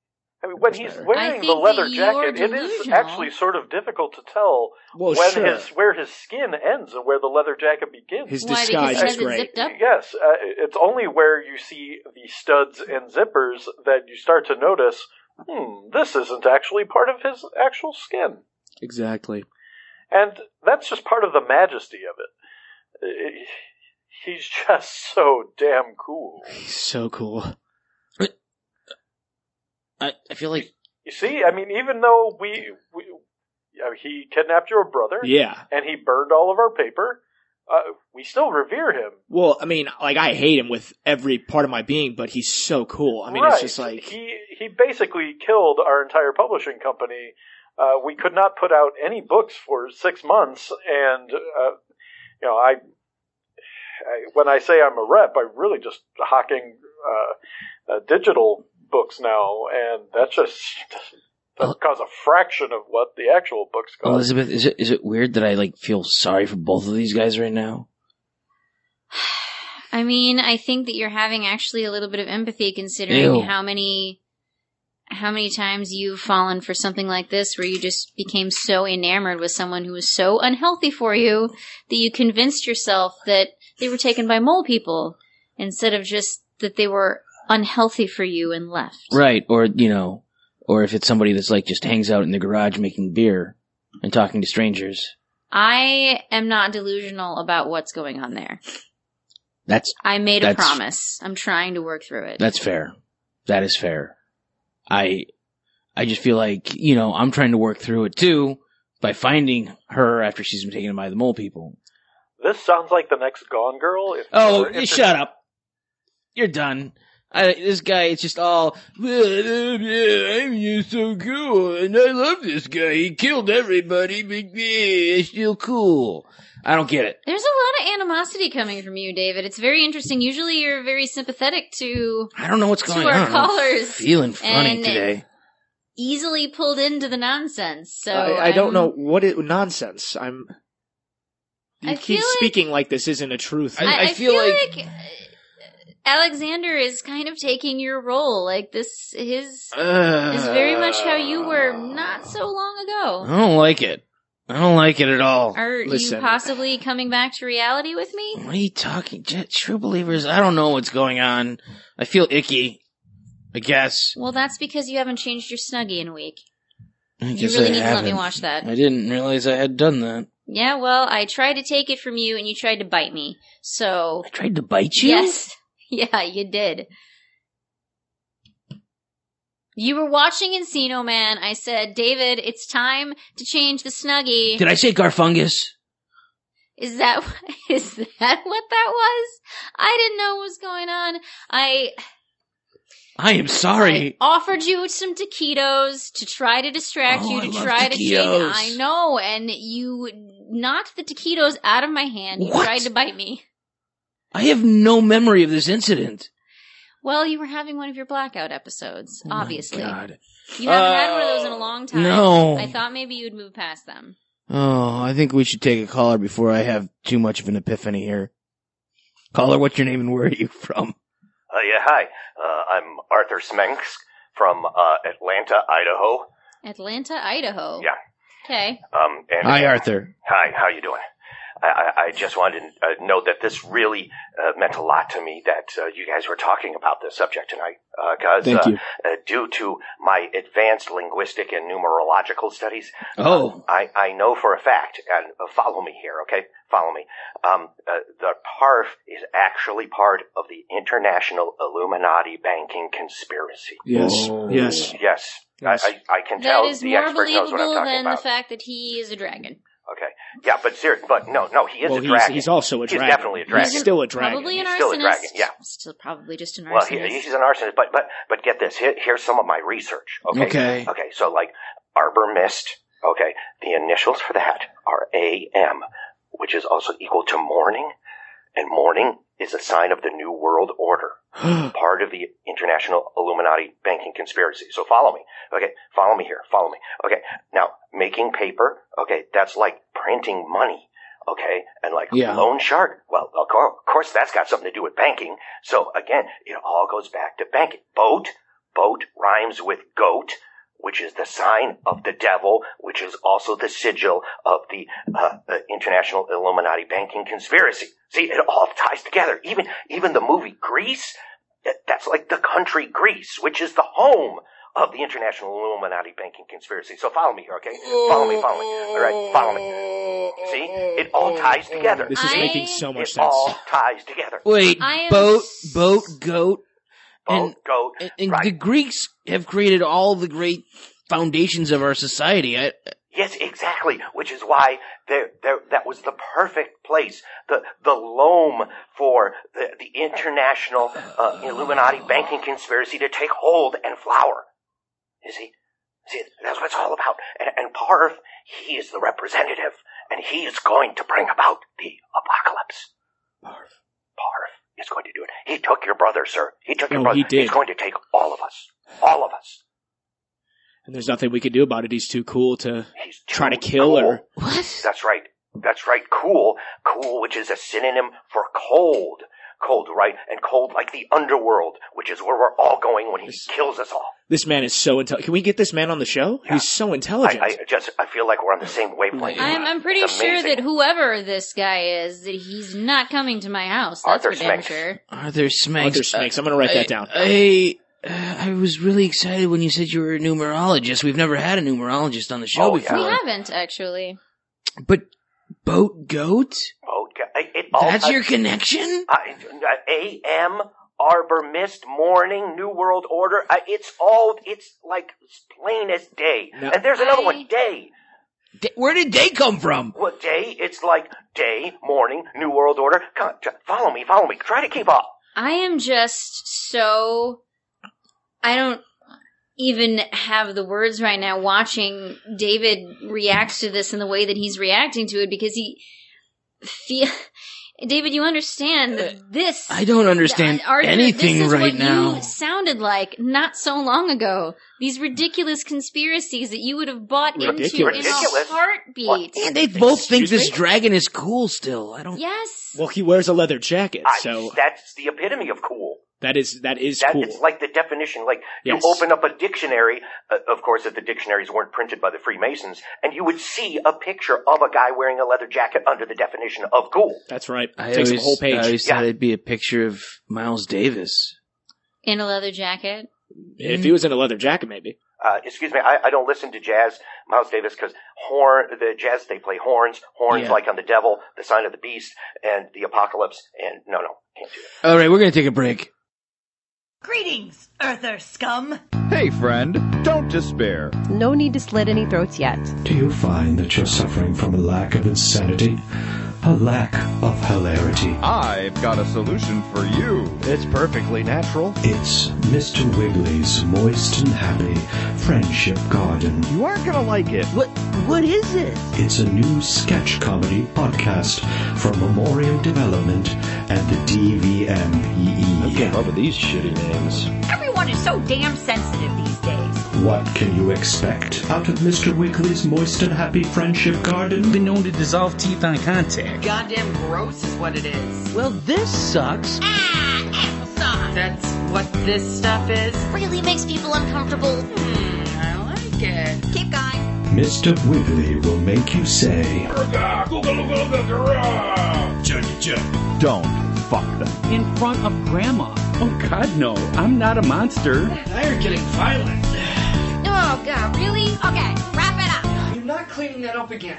Speaker 11: I mean, when he's
Speaker 5: better.
Speaker 6: I
Speaker 11: wearing
Speaker 6: think
Speaker 11: the leather
Speaker 6: that you're
Speaker 11: jacket, it is
Speaker 6: delusional.
Speaker 11: actually sort of difficult to tell
Speaker 5: Well,
Speaker 11: when
Speaker 5: sure.
Speaker 11: his where his skin ends and where the leather jacket begins.
Speaker 5: His
Speaker 6: Why? Because
Speaker 5: disguise
Speaker 6: he
Speaker 5: is
Speaker 6: has it
Speaker 5: great.
Speaker 6: zipped up?
Speaker 11: Yes, uh, it's only where you see the studs and zippers that you start to notice, hmm, this isn't actually part of his actual skin.
Speaker 5: Exactly.
Speaker 11: And that's just part of the majesty of it. Uh, He's just so damn cool.
Speaker 5: He's so cool.
Speaker 4: I, I feel like
Speaker 11: You see, I mean, even though we, we uh, he kidnapped your brother.
Speaker 5: Yeah.
Speaker 11: And he burned all of our paper. Uh, we still revere him.
Speaker 5: Well, I mean, like, I hate him with every part of my being, but he's so cool. I mean,
Speaker 11: right.
Speaker 5: it's just like...
Speaker 11: He, he basically killed our entire publishing company. Uh, we could not put out any books for six months, and, uh, you know, I, I, when I say I'm a rep, I'm really just hawking, uh, uh digital books now, and that's just, doesn't cost a fraction of what the actual books cost.
Speaker 4: Elizabeth, is it is it weird that I like feel sorry for both of these guys right now?
Speaker 6: I mean, I think that you're having actually a little bit of empathy considering
Speaker 4: Ew.
Speaker 6: how many how many times you've fallen for something like this where you just became so enamored with someone who was so unhealthy for you that you convinced yourself that they were taken by mole people instead of just that they were unhealthy for you and left.
Speaker 4: Right, or, you know, or if it's somebody that's like just hangs out in the garage making beer and talking to strangers.
Speaker 6: I am not delusional about what's going on there.
Speaker 4: That's
Speaker 6: I made a
Speaker 4: that's,
Speaker 6: promise. I'm trying to work through it.
Speaker 4: That's fair. That is fair. I I just feel like, you know, I'm trying to work through it too by finding her after she's been taken by the mole people.
Speaker 11: This sounds like the next Gone Girl. If
Speaker 4: Oh,
Speaker 11: if
Speaker 4: shut up. You're done. I, this guy, it's just all, I'm just so cool, and I love this guy. He killed everybody, but yeah, it's still cool. I don't get it.
Speaker 6: There's a lot of animosity coming from you, David. It's very interesting. Usually you're very sympathetic to
Speaker 4: I don't know what's going
Speaker 6: to our
Speaker 4: on.
Speaker 6: callers.
Speaker 4: I'm feeling funny
Speaker 6: and
Speaker 4: today.
Speaker 6: Easily pulled into the nonsense. So
Speaker 5: I, I don't
Speaker 6: I'm-
Speaker 5: know what it nonsense. I'm. You
Speaker 6: I
Speaker 5: keep
Speaker 6: feel like-
Speaker 5: speaking like this isn't a truth.
Speaker 6: I, I feel, like, uh, Alexander is kind of taking your role. Like this, his
Speaker 4: Uh,
Speaker 6: is very much how you were not so long ago.
Speaker 4: I don't like it. I don't like it at all.
Speaker 6: Are
Speaker 4: Listen,
Speaker 6: you possibly coming back to reality with me?
Speaker 4: what are you talking? J- True believers, I don't know what's going on. I feel icky. I guess.
Speaker 6: Well, that's because you haven't changed your Snuggie in a week.
Speaker 4: I
Speaker 6: You
Speaker 4: guess
Speaker 6: really
Speaker 4: I
Speaker 6: need to let me
Speaker 4: haven't.
Speaker 6: watch that.
Speaker 4: I didn't realize I had done that.
Speaker 6: Yeah, well, I tried to take it from you and you tried to bite me. So.
Speaker 4: I tried to bite you?
Speaker 6: Yes. Yeah, you did. You were watching Encino Man. I said, David, it's time to change the Snuggie.
Speaker 4: Did I say Garfungus?
Speaker 6: Is that, is that what that was? I didn't know what was going on. I
Speaker 4: I am sorry.
Speaker 6: offered you some taquitos to try to distract
Speaker 4: Oh,
Speaker 6: you,
Speaker 4: I
Speaker 6: to
Speaker 4: love
Speaker 6: try to change.
Speaker 4: taquitos.
Speaker 6: I know, and you knocked the taquitos out of my hand. You
Speaker 4: What?
Speaker 6: tried to bite me.
Speaker 4: I have no memory of this incident.
Speaker 6: Well, you were having one of your blackout episodes,
Speaker 4: Oh my
Speaker 6: obviously.
Speaker 4: God.
Speaker 6: You haven't
Speaker 4: Uh,
Speaker 6: had one of those in a long time.
Speaker 4: no.
Speaker 6: I thought maybe you'd move past them.
Speaker 4: Oh, I think we should take a caller before I have too much of an epiphany here. Caller, what's your name and where are you from?
Speaker 12: Uh, yeah, hi. Uh, I'm Arthur Smensk from uh, Atlanta, Idaho.
Speaker 6: Atlanta, Idaho.
Speaker 12: Yeah.
Speaker 6: Okay.
Speaker 12: Um, and,
Speaker 4: Hi, Arthur.
Speaker 12: Hi, how you doing? I, I, I just wanted to uh, note that this really uh, meant a lot to me that uh, you guys were talking about this subject tonight. Because
Speaker 5: Thank
Speaker 12: uh,
Speaker 5: you.
Speaker 12: uh, due to my advanced linguistic and numerological studies,
Speaker 4: Oh.
Speaker 12: uh, I, I know for a fact, and uh, follow me here, okay? Follow me. Um, uh, the P A R F is actually part of the International Illuminati Banking Conspiracy.
Speaker 5: Yes.
Speaker 4: Oh.
Speaker 5: Yes.
Speaker 12: Yes.
Speaker 5: Yes.
Speaker 12: I, I, I can
Speaker 6: That
Speaker 12: tell
Speaker 6: is
Speaker 12: the
Speaker 6: more
Speaker 12: expert knows what I'm
Speaker 6: believable
Speaker 12: talking
Speaker 6: than
Speaker 12: about.
Speaker 6: the fact that he is a dragon.
Speaker 12: Okay. Yeah, but seriously, but no, no, he is
Speaker 5: Well,
Speaker 12: a
Speaker 5: he's,
Speaker 12: dragon.
Speaker 5: he's also a dragon.
Speaker 12: He's definitely a dragon.
Speaker 5: He's still a dragon.
Speaker 6: Probably an
Speaker 12: He's
Speaker 6: arsonist.
Speaker 12: still a dragon, yeah.
Speaker 6: Still probably just an
Speaker 12: Well,
Speaker 6: arsonist.
Speaker 12: he, he's an arsonist, but, but, but get this. Here, here's some of my research, okay?
Speaker 4: Okay.
Speaker 12: Okay, so like Arbor Mist, okay, the initials for that are A M, which is also equal to morning, and morning is a sign of the New World Order, part of the International Illuminati Banking Conspiracy. So follow me, okay? Follow me here, follow me. Okay, now, making paper, okay, that's like printing money. Okay, and like
Speaker 4: Yeah.
Speaker 12: loan shark, well, of cour- of course that's got something to do with banking. So again, it all goes back to banking. Boat, boat rhymes with goat, which is the sign of the devil, which is also the sigil of the uh, uh, International Illuminati Banking Conspiracy. See, it all ties together. Even even the movie Grease, that- that's like the country Greece, which is the home of the International Illuminati Banking Conspiracy. So follow me here, okay? Follow me, follow me. All right, follow me. See? It all ties together.
Speaker 5: This is
Speaker 6: I-
Speaker 5: making so much
Speaker 12: It
Speaker 5: sense.
Speaker 12: all ties together.
Speaker 4: Wait,
Speaker 6: I am
Speaker 4: boat,
Speaker 6: s-
Speaker 4: boat, goat,
Speaker 12: Boat,
Speaker 4: and,
Speaker 12: goat,
Speaker 4: and, and
Speaker 12: right.
Speaker 4: the Greeks have created all the great foundations of our society. I,
Speaker 12: Yes, exactly. Which is why there, there, that was the perfect place, the the loam for the the international uh, Illuminati banking conspiracy to take hold and flower. You see, see, that's what it's all about. And, and Parv, he is the representative, and he is going to bring about the apocalypse. Parv, Parv is going to do it. He took your brother, sir. He took your
Speaker 5: Oh,
Speaker 12: brother.
Speaker 5: he did.
Speaker 12: He's going to take all of us. All of us.
Speaker 5: And there's nothing we can do about it. He's too cool to
Speaker 12: He's
Speaker 5: try to
Speaker 12: too
Speaker 5: kill
Speaker 12: cool.
Speaker 5: or...
Speaker 6: What?
Speaker 12: That's right. That's right. Cool. Cool, which is a synonym for cold. Cold, right? And cold like the underworld, which is where we're all going when he
Speaker 5: This-
Speaker 12: kills us all.
Speaker 5: This man is so intelligent. Can we get this man on the show?
Speaker 12: Yeah.
Speaker 5: He's so intelligent.
Speaker 12: I, I just, I feel like we're on the same wavelength.
Speaker 6: I'm, I'm pretty
Speaker 12: It's
Speaker 6: sure
Speaker 12: amazing.
Speaker 6: that whoever this guy is, that he's not coming to my house. That's
Speaker 12: Arthur
Speaker 6: for damn
Speaker 12: Smix.
Speaker 6: sure.
Speaker 4: Arthur Smix.
Speaker 5: Arthur Smix. I'm going to write
Speaker 4: I,
Speaker 5: that down.
Speaker 4: I, I was really excited when you said you were a numerologist. We've never had a numerologist on the show
Speaker 12: Oh,
Speaker 4: before.
Speaker 6: We haven't, actually.
Speaker 4: But Boat Goat?
Speaker 12: Oh, it, it all
Speaker 4: That's
Speaker 12: has-
Speaker 4: your connection?
Speaker 12: I- A M, Arbor Mist, Morning, New World Order. I, it's all, it's like plain as day.
Speaker 5: No.
Speaker 12: And there's another
Speaker 6: I-
Speaker 12: one, Day.
Speaker 4: D- Where did day come from?
Speaker 12: What day? It's like day, morning, New World Order. Come on, j- follow me, follow me. Try to keep up.
Speaker 6: I am just so... I don't even have the words right now watching David react to this in the way that he's reacting to it because he... feel. David, you understand that this...
Speaker 4: I don't understand
Speaker 6: uh, Arthur,
Speaker 4: anything
Speaker 6: this is
Speaker 4: right
Speaker 6: what
Speaker 4: now.
Speaker 6: you sounded like not so long ago. These ridiculous conspiracies that you would have bought
Speaker 5: Ridiculous.
Speaker 6: into in a
Speaker 12: Ridiculous?
Speaker 6: heartbeat.
Speaker 12: What?
Speaker 4: And they both think
Speaker 5: Excuse
Speaker 4: this
Speaker 5: me?
Speaker 4: dragon is cool still. I don't...
Speaker 6: Yes.
Speaker 5: Well, he wears a leather jacket,
Speaker 12: I-
Speaker 5: so
Speaker 12: that's the epitome of cool.
Speaker 5: that is that is
Speaker 12: That
Speaker 5: cool.
Speaker 12: It's like the definition. Like
Speaker 5: Yes.
Speaker 12: you open up a dictionary, uh, of course, if the dictionaries weren't printed by the Freemasons, and you would see a picture of a guy wearing a leather jacket under the definition of cool.
Speaker 5: That's right.
Speaker 4: I
Speaker 5: Takes
Speaker 4: always,
Speaker 5: the whole page.
Speaker 4: I always
Speaker 12: Yeah.
Speaker 4: thought it'd be a picture of Miles Davis.
Speaker 6: In a leather jacket.
Speaker 5: If he was in a leather jacket, maybe.
Speaker 12: Uh, excuse me, I, I don't listen to jazz, Miles Davis, because horn, the jazz, they play horns, horns
Speaker 4: Yeah.
Speaker 12: like on the devil, the sign of the beast, and the apocalypse, and no, no, can't do that.
Speaker 4: All right, we're going to take a break.
Speaker 13: Greetings, Earther scum.
Speaker 14: Hey, friend, don't despair.
Speaker 15: No need to slit any throats yet.
Speaker 16: Do you find that you're suffering from a lack of insanity? A lack of hilarity?
Speaker 14: I've got a solution for you.
Speaker 17: It's perfectly natural.
Speaker 16: It's Mister Wiggly's Moist and Happy Friendship Garden.
Speaker 17: You aren't gonna like it. What? What is it?
Speaker 16: It's a new sketch comedy podcast from Memorial Development and the D V M P E.
Speaker 17: I can't up with these shitty names.
Speaker 13: Everyone is so damn sensitive these days.
Speaker 16: What can you expect out of Mister Wiggly's Moist and Happy Friendship Garden?
Speaker 18: Been known to dissolve teeth on contact.
Speaker 19: Goddamn gross is what it is.
Speaker 18: Well, this sucks.
Speaker 19: Ah, applesauce. That's what this stuff is?
Speaker 6: Really makes people uncomfortable.
Speaker 19: Hmm, I like it.
Speaker 13: Keep going.
Speaker 16: Mister Wiggly will make you say,
Speaker 14: Don't fuck them.
Speaker 18: In front of Grandma. Oh, God, no. I'm not a monster.
Speaker 19: Now you're getting violent.
Speaker 6: Oh, God, really?
Speaker 13: Okay, wrap it up.
Speaker 19: You're not cleaning that up again.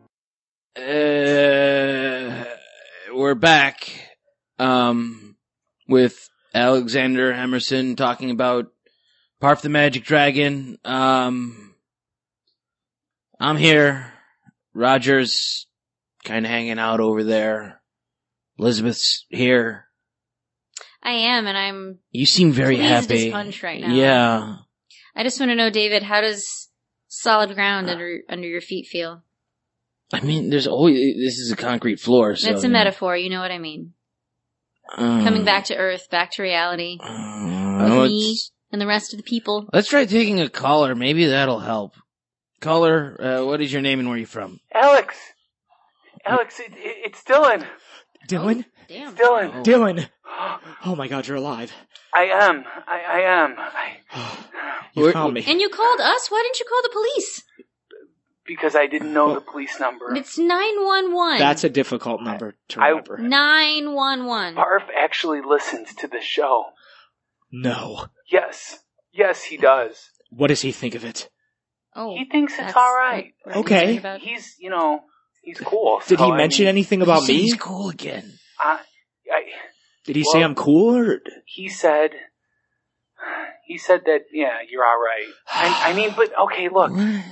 Speaker 4: Uh, we're back, um, with Alexander Emerson talking about Parf the Magic Dragon. Um, I'm here. Roger's kind of hanging out over there. Elizabeth's here.
Speaker 6: I am, and I'm
Speaker 4: You seem very
Speaker 6: pleased
Speaker 4: happy.
Speaker 6: as punch right now.
Speaker 4: Yeah.
Speaker 6: I just want to know, David, how does solid ground under under your feet feel?
Speaker 4: I mean, there's always, this is a concrete floor, so.
Speaker 6: That's a metaphor, you know what I mean.
Speaker 4: Um,
Speaker 6: Coming back to earth, back to reality.
Speaker 4: Uh,
Speaker 6: with
Speaker 4: let's-
Speaker 6: me and the rest of the people.
Speaker 4: Let's try taking a caller. Maybe that'll help. Caller, uh, what is your name and where are you from?
Speaker 20: Alex! Alex, it, it, it's Dylan.
Speaker 5: Dylan?
Speaker 6: Damn.
Speaker 20: Dylan.
Speaker 4: Oh.
Speaker 5: Dylan! Oh my God, you're alive.
Speaker 20: I am. I, I am. I,
Speaker 5: You
Speaker 4: Where-
Speaker 5: found me.
Speaker 6: And you called us? Why didn't you call the police?
Speaker 20: because I didn't know the police number.
Speaker 6: It's nine one one.
Speaker 5: That's a difficult number to
Speaker 20: I-
Speaker 5: remember.
Speaker 6: nine one one.
Speaker 20: Parf actually listens to the show.
Speaker 5: No.
Speaker 20: Yes. Yes, he does.
Speaker 5: What does he think of it?
Speaker 6: Oh,
Speaker 20: He thinks it's
Speaker 6: that's
Speaker 20: alright.
Speaker 6: what I'm
Speaker 5: Okay.
Speaker 6: concerned about.
Speaker 20: He's, you know, he's cool.
Speaker 5: Did
Speaker 20: so,
Speaker 5: he
Speaker 20: I
Speaker 5: mention
Speaker 20: mean,
Speaker 5: anything about
Speaker 4: He said
Speaker 5: me?
Speaker 4: He's cool again.
Speaker 20: I, I,
Speaker 5: Did he
Speaker 20: well,
Speaker 5: say I'm cool or?
Speaker 20: He said, he said that, yeah, you're alright. I, I mean, but, okay, look.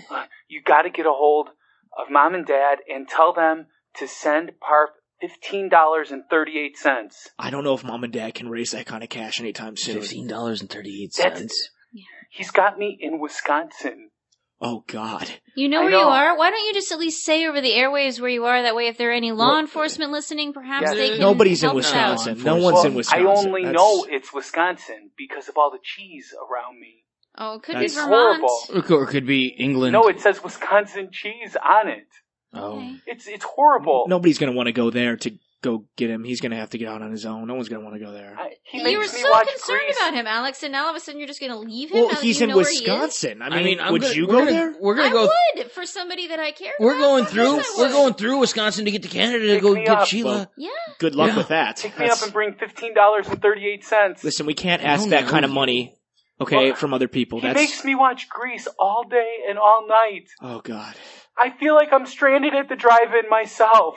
Speaker 18: you got to get a hold of Mom and Dad and tell them to send Parf fifteen dollars and thirty-eight cents.
Speaker 5: I don't know if Mom and Dad can raise that kind of cash anytime soon.
Speaker 4: Fifteen dollars and thirty-eight
Speaker 18: That's,
Speaker 4: cents.
Speaker 18: he's got me in Wisconsin.
Speaker 5: Oh, God.
Speaker 6: You know
Speaker 18: I
Speaker 6: where
Speaker 18: know.
Speaker 6: you are? Why don't you just at least say over the airwaves where you are? That way, if there are any law
Speaker 5: Well,
Speaker 6: enforcement listening, perhaps
Speaker 18: yeah,
Speaker 6: they can
Speaker 5: Nobody's in
Speaker 6: help us out.
Speaker 5: Wisconsin. No one's
Speaker 18: Well,
Speaker 5: in Wisconsin.
Speaker 18: I only
Speaker 5: That's-
Speaker 18: know it's Wisconsin because of all the cheese around me.
Speaker 6: Oh, it could
Speaker 4: That's
Speaker 6: be Vermont.
Speaker 18: horrible.
Speaker 4: Or it could be England.
Speaker 18: No, it says Wisconsin cheese on it.
Speaker 4: Oh.
Speaker 18: It's it's horrible.
Speaker 5: Nobody's going to want to go there to go get him. He's going to have to get out on his own. No one's going to want to go there.
Speaker 18: I, he
Speaker 6: You
Speaker 18: makes
Speaker 6: were
Speaker 18: me
Speaker 6: so
Speaker 18: watch
Speaker 6: concerned
Speaker 18: Grease.
Speaker 6: about him, Alex, and now all of a sudden you're just going to leave him?
Speaker 5: Well,
Speaker 6: now that
Speaker 5: he's
Speaker 6: you
Speaker 5: in
Speaker 6: know where he is?
Speaker 5: Wisconsin. I mean,
Speaker 4: I mean, I'm
Speaker 5: would
Speaker 4: gonna-
Speaker 5: you
Speaker 4: we're
Speaker 5: go
Speaker 4: gonna-
Speaker 5: there?
Speaker 4: We're gonna
Speaker 6: I
Speaker 4: go.
Speaker 6: would, for somebody that I care
Speaker 4: We're
Speaker 6: about.
Speaker 4: going
Speaker 6: Of
Speaker 4: through.
Speaker 6: course I
Speaker 4: We're
Speaker 6: would.
Speaker 4: going through Wisconsin to get to Canada to
Speaker 18: Pick
Speaker 4: go
Speaker 18: me
Speaker 4: get
Speaker 18: up.
Speaker 4: Sheila.
Speaker 5: Well,
Speaker 6: Yeah.
Speaker 5: Good luck
Speaker 4: Yeah.
Speaker 5: with that.
Speaker 18: Pick me
Speaker 5: That's-
Speaker 18: up and bring fifteen dollars and thirty-eight cents.
Speaker 5: Listen, we can't
Speaker 4: I
Speaker 5: ask
Speaker 4: don't
Speaker 5: that
Speaker 4: know
Speaker 5: kind of
Speaker 4: you.
Speaker 5: money, okay,
Speaker 18: Well,
Speaker 5: from other people.
Speaker 18: He
Speaker 5: That's
Speaker 18: makes me watch Grease all day and all night.
Speaker 5: Oh, God.
Speaker 18: I feel like I'm stranded at the drive-in myself.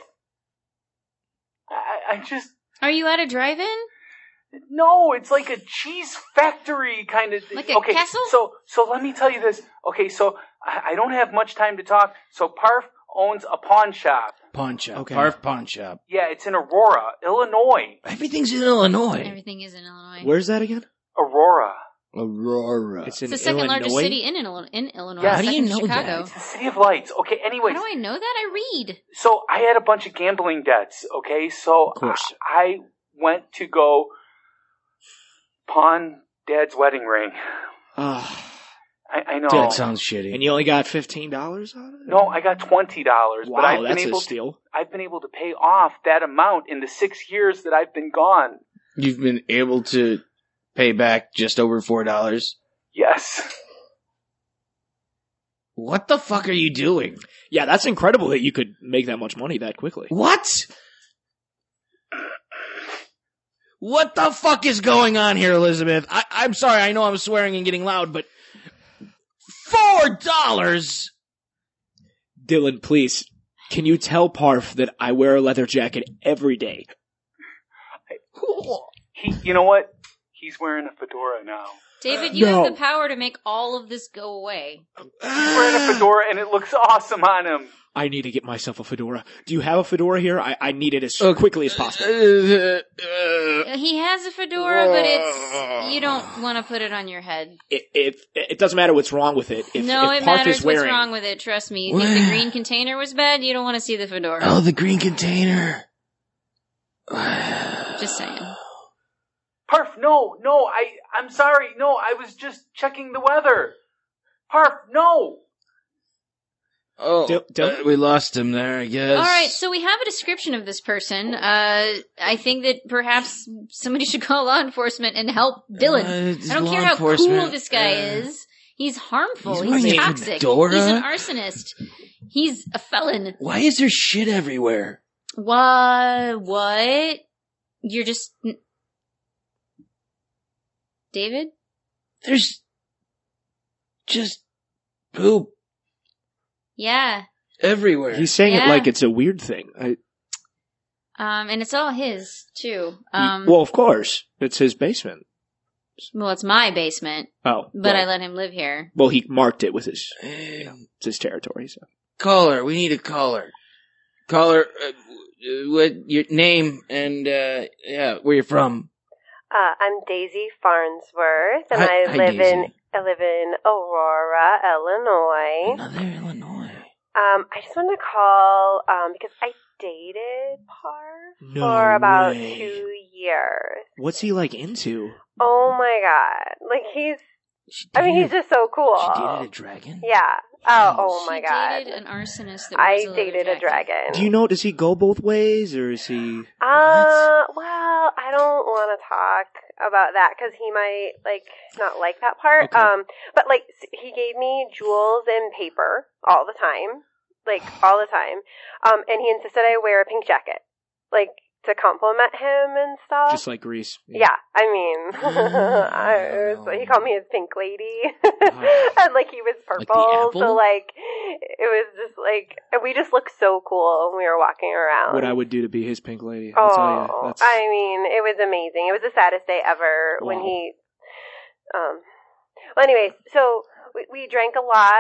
Speaker 18: I, I just
Speaker 6: Are you at a drive-in?
Speaker 18: no. It's like a cheese factory kind of thing.
Speaker 6: Like a
Speaker 18: okay,
Speaker 6: castle?
Speaker 18: so so let me tell you this. Okay, so I, I don't have much time to talk. So Parf owns a pawn shop.
Speaker 4: Pawn shop.
Speaker 5: Okay.
Speaker 4: Parf pawn shop.
Speaker 18: Yeah, it's in Aurora, Illinois.
Speaker 4: Everything's in Illinois.
Speaker 6: Everything is in Illinois.
Speaker 5: Where's that again?
Speaker 18: Aurora.
Speaker 4: Aurora.
Speaker 5: It's in
Speaker 6: It's the second
Speaker 5: Illinois?
Speaker 6: largest city in, Illinois. in Illinois.
Speaker 18: Yeah,
Speaker 4: how do you
Speaker 6: second to
Speaker 4: know that?
Speaker 6: Chicago.
Speaker 18: It's the city of lights. Okay, anyways.
Speaker 6: How do I know that? I read.
Speaker 18: So I had a bunch of gambling debts, okay? So
Speaker 5: Of course.
Speaker 18: I, I went to go pawn Dad's wedding ring.
Speaker 5: Ah,
Speaker 18: I, I know.
Speaker 4: That sounds shitty.
Speaker 5: and you only got fifteen dollars on it?
Speaker 18: No, I got twenty dollars. but I've
Speaker 5: Wow,
Speaker 18: been
Speaker 5: that's
Speaker 18: able
Speaker 5: a steal.
Speaker 18: I've been able to pay off that amount in the six years that I've been gone.
Speaker 4: You've been able to pay back just over four dollars.
Speaker 18: Yes.
Speaker 4: What the fuck are you doing?
Speaker 5: Yeah, that's incredible that you could make that much money that quickly.
Speaker 4: What? What the fuck is going on here, Elizabeth? I, I'm sorry, I know I'm swearing and getting loud, but four dollars.
Speaker 5: Dylan, please, can you tell Parf that I wear a leather jacket every day?
Speaker 18: He, you know what? He's wearing a fedora now.
Speaker 6: David, you
Speaker 5: No.
Speaker 6: have the power to make all of this go away.
Speaker 18: He's wearing a fedora and it looks awesome on him.
Speaker 5: I need to get myself a fedora. Do you have a fedora here? I, I need it as quickly as possible.
Speaker 6: He has a fedora, but it's you don't want to put it on your head.
Speaker 5: It, it, it doesn't matter what's wrong with it. If,
Speaker 6: no,
Speaker 5: if
Speaker 6: it
Speaker 5: Parf
Speaker 6: matters
Speaker 5: is
Speaker 6: what's
Speaker 5: wearing,
Speaker 6: wrong with it. Trust me. You think the green container was bad? You don't want to see the fedora.
Speaker 4: Oh, the green container.
Speaker 6: Just saying.
Speaker 18: Parf, no, no, I, I'm sorry. No, I was just checking the weather. Parf, no.
Speaker 4: Oh,
Speaker 5: Dil- Dylan?
Speaker 4: uh, we lost him there, I guess.
Speaker 6: All right, so we have a description of this person. Uh, I think that perhaps somebody should call law enforcement and help Dylan.
Speaker 4: Uh, it's
Speaker 6: I don't
Speaker 4: law
Speaker 6: care how cool
Speaker 4: enforcement.
Speaker 6: this guy
Speaker 4: Uh,
Speaker 6: is. He's harmful.
Speaker 4: he's
Speaker 6: He's,
Speaker 4: wearing a
Speaker 6: toxic.
Speaker 4: fedora?
Speaker 6: He's an arsonist. He's a felon.
Speaker 4: Why is there shit everywhere?
Speaker 6: What? What? You're just... David?
Speaker 4: There's just poop
Speaker 6: Yeah.
Speaker 4: everywhere.
Speaker 5: he's saying
Speaker 6: Yeah.
Speaker 5: it like it's a weird thing. I,
Speaker 6: Um, and it's all his, too. Um,
Speaker 5: well, of course. It's his basement.
Speaker 6: well, it's my basement,
Speaker 5: Oh.
Speaker 6: but
Speaker 5: well,
Speaker 6: I let him live here.
Speaker 5: well, he marked it with his,
Speaker 4: Eh,
Speaker 5: it's his territory. So.
Speaker 4: caller, we need a caller. Caller, uh, what your name and uh yeah, where you're from?
Speaker 21: Uh, I'm Daisy Farnsworth, and
Speaker 4: Hi-
Speaker 21: I
Speaker 4: hi,
Speaker 21: live in
Speaker 4: Daisy.
Speaker 21: I live in Aurora, Illinois.
Speaker 4: Another Illinois.
Speaker 21: Um, I just wanted to call um, because I dated Parf
Speaker 5: No
Speaker 21: for about
Speaker 5: way.
Speaker 21: two years.
Speaker 5: What's he like into?
Speaker 21: Oh my god! Like he's,
Speaker 4: She
Speaker 21: I mean,
Speaker 4: dated-
Speaker 21: he's just so cool.
Speaker 4: She dated a dragon?
Speaker 21: Yeah. Oh, oh my
Speaker 6: she
Speaker 21: god!
Speaker 6: dated an arsonist that
Speaker 21: I
Speaker 6: wears a leather
Speaker 21: dated a
Speaker 6: jacket.
Speaker 21: dragon.
Speaker 5: Do you know, does he go both ways, or is he...
Speaker 21: Uh, well, I don't want to talk about that because he might like not like that part.
Speaker 5: Okay.
Speaker 21: Um, but like s- he gave me jewels and paper all the time, like all the time. Um, and he insisted I wear a pink jacket, like to compliment him and stuff.
Speaker 5: Just like Grease.
Speaker 21: Yeah, I mean, I, it was, he called me his pink lady, and like he was purple,
Speaker 5: apple?
Speaker 21: so like it was just like we just looked so cool when we were walking around.
Speaker 5: What I would do to be his pink lady, I'll tell you.
Speaker 21: Oh,
Speaker 5: That's...
Speaker 21: I mean, it was amazing. It was the saddest day ever when
Speaker 5: Wow.
Speaker 21: he. Um. Well, anyways, so we, we drank a lot.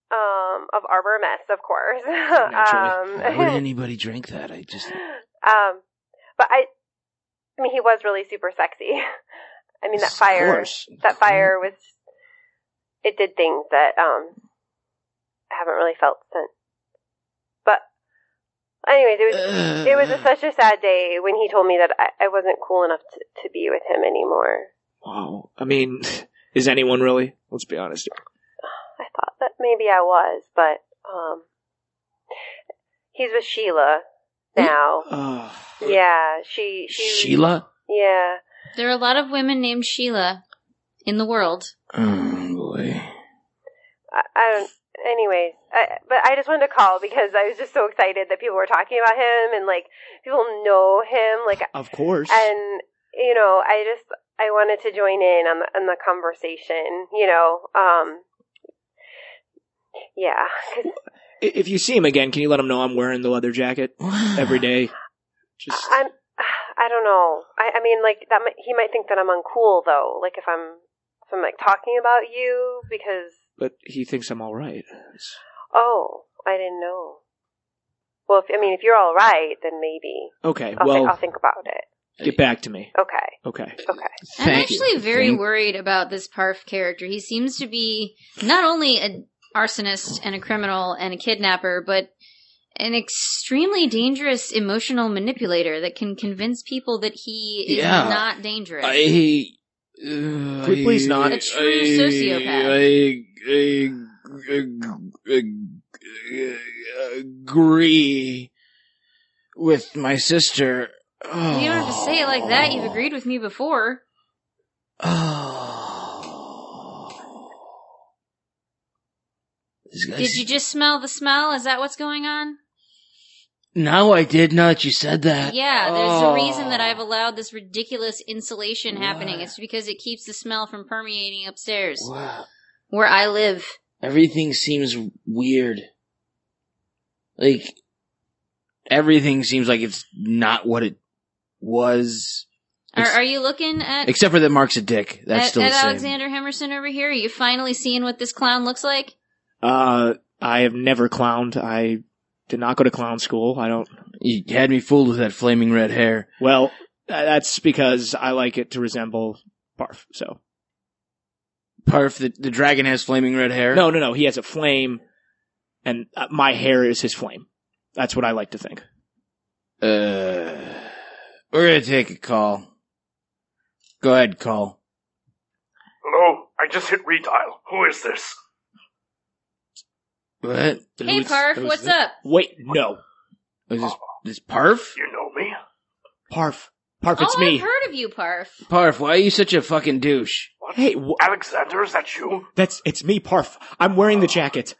Speaker 21: um, of Arbor Mess, of course.
Speaker 4: Naturally.
Speaker 21: um,
Speaker 4: Why would anybody drink that? I just.
Speaker 21: um, but I, I mean, he was really super sexy. I mean, that
Speaker 4: Of
Speaker 21: fire,
Speaker 4: course.
Speaker 21: that fire was, it did things that, um, I haven't really felt since. But, anyways, it was,
Speaker 4: Uh.
Speaker 21: it was a, such a sad day when he told me that I, I wasn't cool enough to, to be with him anymore.
Speaker 5: Wow. I mean, is anyone really? Let's be honest.
Speaker 21: I thought that maybe I was, but, um, he's with Sheila now.
Speaker 5: Uh,
Speaker 21: yeah, she, she.
Speaker 4: Sheila?
Speaker 21: Yeah.
Speaker 6: There are a lot of women named Sheila in the world.
Speaker 4: Oh, boy.
Speaker 21: I, I don't, anyways, I, but I just wanted to call because I was just so excited that people were talking about him and, like, people know him, like,
Speaker 5: of course.
Speaker 21: and, you know, I just, I wanted to join in on the, on the conversation, you know, um, yeah. 'cause
Speaker 5: If you see him again, can you let him know I'm wearing the leather jacket every day? Just
Speaker 21: I'm, I don't know. I, I mean, like, that might, he might think that I'm uncool, though, like, if I'm, if I'm, like, talking about you, because,
Speaker 5: But he thinks I'm all right. It's-
Speaker 21: oh, I didn't know. Well, if, I mean, if you're all right, then maybe.
Speaker 5: Okay,
Speaker 21: I'll,
Speaker 5: well,
Speaker 21: think, I'll think about it.
Speaker 5: get back to me.
Speaker 21: Okay.
Speaker 5: Okay.
Speaker 21: Okay.
Speaker 6: I'm actually very worried about this Parf character. He seems to be not only an arsonist and a criminal and a kidnapper, but an extremely dangerous emotional manipulator that can convince people that he is
Speaker 4: Yeah.
Speaker 6: not dangerous.
Speaker 4: I. Uh,
Speaker 5: Please- please not.
Speaker 6: A true sociopath.
Speaker 4: I, I, I, I agree with my sister. Oh.
Speaker 6: You don't have to say it like that. You've agreed with me before.
Speaker 4: This guy's-
Speaker 6: Did you just smell the smell? Is that what's going on?
Speaker 4: Now I did, now that you said that.
Speaker 6: Yeah, there's
Speaker 4: Oh.
Speaker 6: a reason that I've allowed this ridiculous insulation happening. It's because it keeps the smell from permeating upstairs.
Speaker 4: Wow.
Speaker 6: Where I live.
Speaker 4: Everything seems weird. Like, everything seems like it's not what it was.
Speaker 6: Are, are you looking at
Speaker 4: Except for that Mark's a dick. That's
Speaker 6: at,
Speaker 4: still
Speaker 6: at
Speaker 4: the same.
Speaker 6: Alexander Hemerson over here? Are you finally seeing what this clown looks like?
Speaker 5: Uh, I have never clowned. I did not go to clown school. I don't.
Speaker 4: You had me fooled with that flaming red hair.
Speaker 5: Well, tha- that's because I like it to resemble Parf. So
Speaker 4: Parf, the, the dragon has flaming red hair?
Speaker 5: no, no, no. He has a flame, and uh, my hair is his flame. That's what I like to think.
Speaker 4: Uh, we're gonna take a call. Go ahead, call.
Speaker 11: Hello, I just hit redial. Who is this?
Speaker 4: What?
Speaker 6: Hey,
Speaker 5: Who's-
Speaker 6: Parf,
Speaker 5: who's
Speaker 6: what's
Speaker 5: this?
Speaker 6: up?
Speaker 5: Wait, no.
Speaker 4: Is this, this Parf?
Speaker 11: You know me?
Speaker 5: Parf. Parf, it's
Speaker 6: oh,
Speaker 5: me.
Speaker 6: I've heard of you, Parf.
Speaker 4: Parf, why are you such a fucking douche?
Speaker 5: Hey, wh-
Speaker 11: Alexander, is that you?
Speaker 5: that's it's me, Parf. I'm wearing the jacket.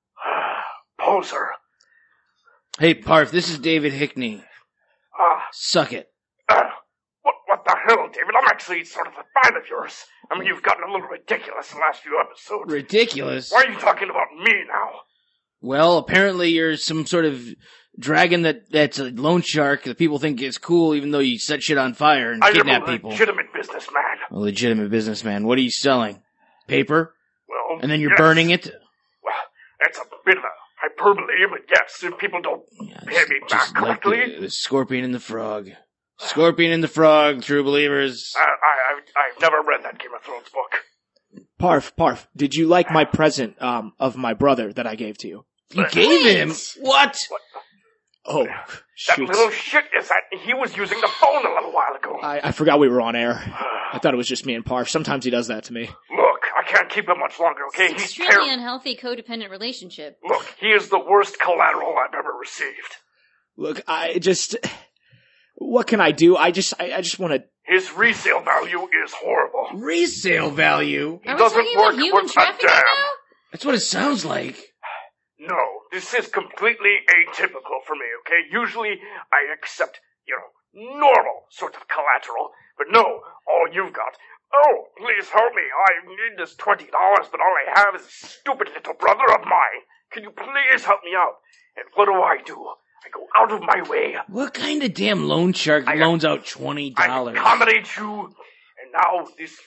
Speaker 11: Poser.
Speaker 4: Hey, Parf, this is David Hickney.
Speaker 11: Ah,
Speaker 4: Suck it.
Speaker 11: uh, what, what the hell, David? I'm actually sort of a fan of yours. I mean, you've gotten a little ridiculous in the last few episodes.
Speaker 4: Ridiculous.
Speaker 11: Why are you talking about me now?
Speaker 4: Well, apparently you're some sort of dragon that, that's a loan shark that people think is cool even though you set shit on fire and
Speaker 11: I am
Speaker 4: kidnap
Speaker 11: a
Speaker 4: people.
Speaker 11: legitimate businessman.
Speaker 4: A legitimate businessman. What are you selling? Paper?
Speaker 11: Well,
Speaker 4: And then you're
Speaker 11: yes.
Speaker 4: burning it?
Speaker 11: Well, that's a bit of a hyperbole, but yes, if people don't pay me back
Speaker 4: Just like
Speaker 11: correctly,
Speaker 4: the, the scorpion and the frog. Scorpion and the frog, true believers.
Speaker 11: I, I, I've, I've never read that Game of Thrones book.
Speaker 5: Parf, Parf. Did you like my present um of my brother that I gave to you?
Speaker 4: You gave him? What?
Speaker 5: Oh,
Speaker 11: That
Speaker 5: shoot.
Speaker 11: little shit is that he was using the phone a little while ago.
Speaker 5: I, I forgot we were on air. I thought it was just me and Parf. Sometimes he does that to me.
Speaker 11: Look, I can't keep him much longer, okay? He's
Speaker 6: Extremely
Speaker 11: terrible.
Speaker 6: unhealthy codependent relationship.
Speaker 11: Look, he is the worst collateral I've ever received.
Speaker 5: Look, I just... What can I do? I just, I, I just want to...
Speaker 11: His resale value is horrible.
Speaker 4: Resale value?
Speaker 11: He
Speaker 6: Are we
Speaker 11: doesn't
Speaker 6: talking about
Speaker 11: work
Speaker 6: human
Speaker 11: worth a
Speaker 6: trafficking
Speaker 11: damn.
Speaker 6: now?
Speaker 4: That's what it sounds like.
Speaker 11: No, this is completely atypical for me, okay? Usually I accept, you know, normal sort of collateral. But no, all you've got... Oh, please help me. I need this twenty dollars, but all I have is a stupid little brother of mine. Can you please help me out? And what do I do? I go out of my way.
Speaker 4: What kind of damn loan shark
Speaker 11: I-
Speaker 4: loans out twenty
Speaker 11: I
Speaker 4: dollars?
Speaker 11: accommodate you, and now this little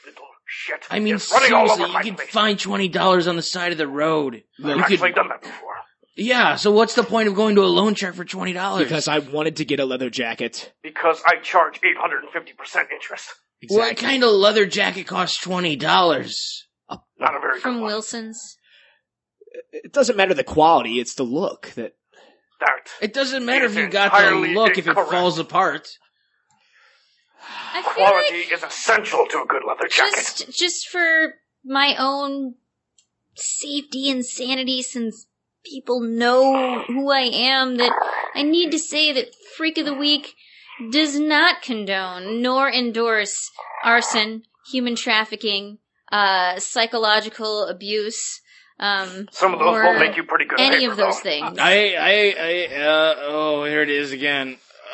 Speaker 12: shit
Speaker 4: I mean,
Speaker 12: is running all
Speaker 4: seriously,
Speaker 12: over my
Speaker 4: you could
Speaker 12: face.
Speaker 4: find twenty dollars on the side of the road.
Speaker 12: I've
Speaker 4: You
Speaker 12: actually
Speaker 4: could,
Speaker 12: done that before.
Speaker 4: yeah, so what's the point of going to a loan shark for twenty dollars?
Speaker 5: Because I wanted to get a leather jacket.
Speaker 12: Because I charge eight hundred fifty percent interest.
Speaker 4: What kind of leather jacket costs twenty dollars?
Speaker 12: Not a very
Speaker 6: From
Speaker 12: good one.
Speaker 6: Wilson's.
Speaker 5: It doesn't matter the quality, it's the look that...
Speaker 12: That
Speaker 4: It doesn't matter if
Speaker 12: is
Speaker 4: you got the
Speaker 12: entirely
Speaker 4: look if it
Speaker 12: incorrect.
Speaker 4: falls apart.
Speaker 6: I feel
Speaker 12: Quality
Speaker 6: like
Speaker 12: is essential to a good leather jacket.
Speaker 6: just just for my own safety and sanity, since people know who I am, that I need to say that Freak of the Week does not condone nor endorse arson, human trafficking, uh, psychological abuse. Um,
Speaker 12: Some of those
Speaker 6: or
Speaker 12: will make you pretty good at
Speaker 6: any
Speaker 12: paper,
Speaker 6: of those
Speaker 12: though.
Speaker 6: things.
Speaker 4: I, I, I, uh, oh, here it is again.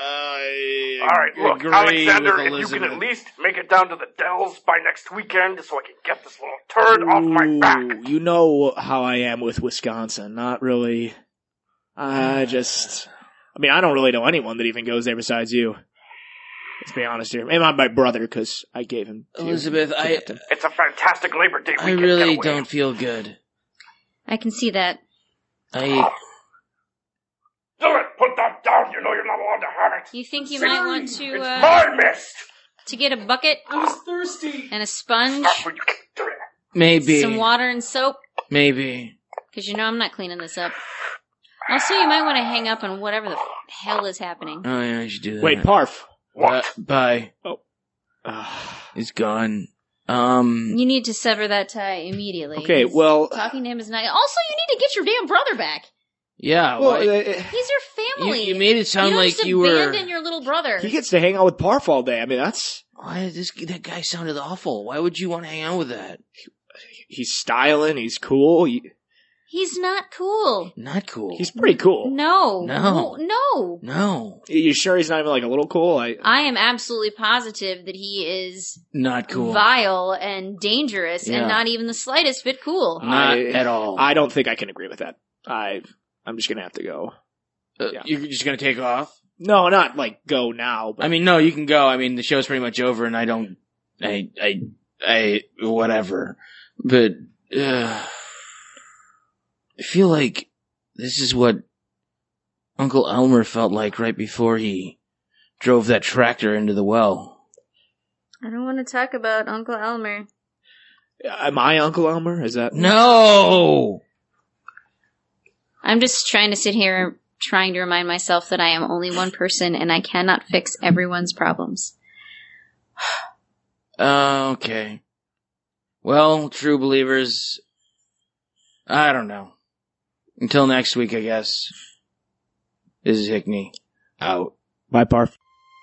Speaker 4: I
Speaker 12: All right, look,
Speaker 4: agree
Speaker 12: Alexander,
Speaker 4: with
Speaker 12: if you can
Speaker 4: Elizabeth.
Speaker 12: at least make it down to the Dells by next weekend so I can get this little turd off my back.
Speaker 5: Ooh, you know how I am with Wisconsin. Not really. I just... I mean, I don't really know anyone that even goes there besides you. Let's be honest here. Maybe not my brother, because I gave him to
Speaker 4: Elizabeth,
Speaker 5: to
Speaker 4: I,
Speaker 5: Captain.
Speaker 12: It's a fantastic Labor Day
Speaker 4: I
Speaker 12: weekend
Speaker 4: really
Speaker 12: getaway.
Speaker 4: don't feel good.
Speaker 6: I can see that.
Speaker 4: I,
Speaker 12: Do it! Put that down! You know you're not allowed to have it!
Speaker 6: You think you might want to,
Speaker 12: It's
Speaker 6: uh,
Speaker 12: my mist!
Speaker 6: to get a bucket?
Speaker 10: I was thirsty.
Speaker 6: And a sponge?
Speaker 12: Stop when you can't do it.
Speaker 4: maybe,
Speaker 6: Some water and soap?
Speaker 4: maybe.
Speaker 6: Because you know I'm not cleaning this up. Also, you might want to hang up on whatever the hell is happening.
Speaker 4: Oh yeah, I should do that.
Speaker 5: Wait, Parf.
Speaker 4: Uh, bye.
Speaker 5: Oh.
Speaker 4: He's gone. Um,
Speaker 6: You need to sever that tie immediately.
Speaker 5: Okay,
Speaker 6: He's-
Speaker 5: well-
Speaker 6: talking to him is not. Also, you need to get your damn brother back.
Speaker 4: yeah,
Speaker 5: Well,
Speaker 4: why-
Speaker 5: uh,
Speaker 6: He's your family.
Speaker 4: you, you made it sound
Speaker 6: you don't
Speaker 4: like
Speaker 6: just
Speaker 4: you were.
Speaker 6: abandon your little brother.
Speaker 5: he gets to hang out with Parf all day. I mean, that's...
Speaker 4: Why this that guy sounded awful? Why would you want to hang out with that?
Speaker 5: He's styling, he's cool. He,
Speaker 6: He's not cool.
Speaker 4: Not cool.
Speaker 5: he's pretty cool.
Speaker 6: No.
Speaker 4: No.
Speaker 6: No.
Speaker 4: No,
Speaker 5: You sure he's not even like a little cool? I
Speaker 6: I am absolutely positive that he is
Speaker 4: not cool.
Speaker 6: vile and dangerous
Speaker 4: Yeah.
Speaker 6: and not even the slightest bit cool.
Speaker 4: Not
Speaker 5: I-
Speaker 4: at all.
Speaker 5: I don't think I can agree with that. I I'm just gonna have to go.
Speaker 4: Uh,
Speaker 5: yeah.
Speaker 4: You're just gonna take off?
Speaker 5: No, not like go now. But
Speaker 4: I mean, no, you can go. I mean, the show's pretty much over, and I don't. I I I whatever. But uh, I feel like this is what Uncle Elmer felt like right before he drove that tractor into the well.
Speaker 6: I don't want to talk about Uncle Elmer.
Speaker 5: am I Uncle Elmer? Is that
Speaker 4: No.
Speaker 6: I'm just trying to sit here trying to remind myself that I am only one person and I cannot fix everyone's problems.
Speaker 4: Uh, okay. Well, true believers, I don't know. Until next week, I guess. This is Hickney. Out.
Speaker 5: Bye, Parf.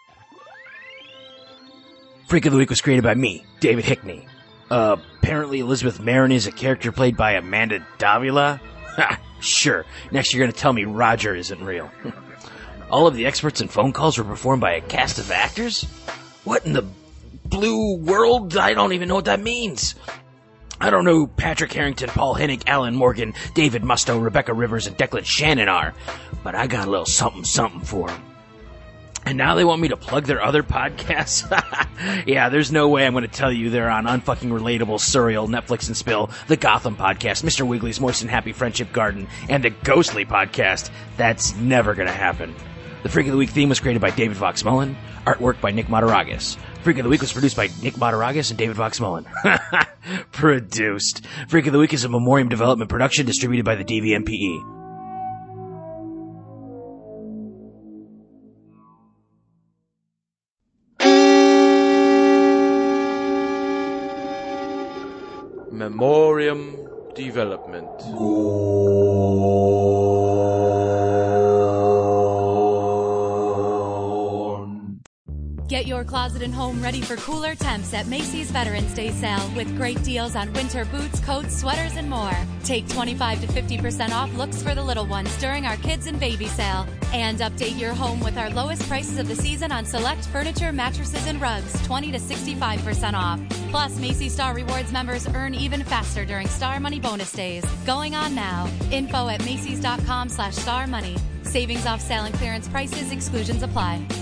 Speaker 1: Freak of the Week was created by me, David Hickney. Uh, apparently Elizabeth Marin is a character played by Amanda Davila? Ha, sure. Next you're gonna tell me Roger isn't real. All of the experts and phone calls were performed by a cast of actors? What in the blue world? I don't even know what that means. I don't know who Patrick Harrington, Paul Hennig, Alan Morgan, David Musto, Rebecca Rivers, and Declan Shannon are, but I got a little something something for them. And now they want me to plug their other podcasts? Yeah, there's no way I'm going to tell you they're on Unfucking Relatable, Surreal, Netflix and Spill, The Gotham Podcast, Mister Wiggly's Moist and Happy Friendship Garden, and The Ghostly Podcast. That's never going to happen. The Freak of the Week theme was created by David Vox Mullen, artwork by Nick Mataragas. Freak of the Week was produced by Nick Mataragas and David Vox Mullen. Produced. Freak of the Week is a Memoriam Development production distributed by the D V M P E.
Speaker 22: Memoriam Development.
Speaker 23: Get your closet and home ready for cooler temps at Macy's Veterans Day sale with great deals on winter boots, coats, sweaters, and more. Take twenty-five to fifty percent off looks for the little ones during our kids and baby sale. And update your home with our lowest prices of the season on select furniture, mattresses, and rugs, twenty to sixty-five percent off. Plus, Macy's Star Rewards members earn even faster during Star Money bonus days. Going on now. Info at Macy's.com slash Star Money. Savings off sale and clearance prices. Exclusions apply.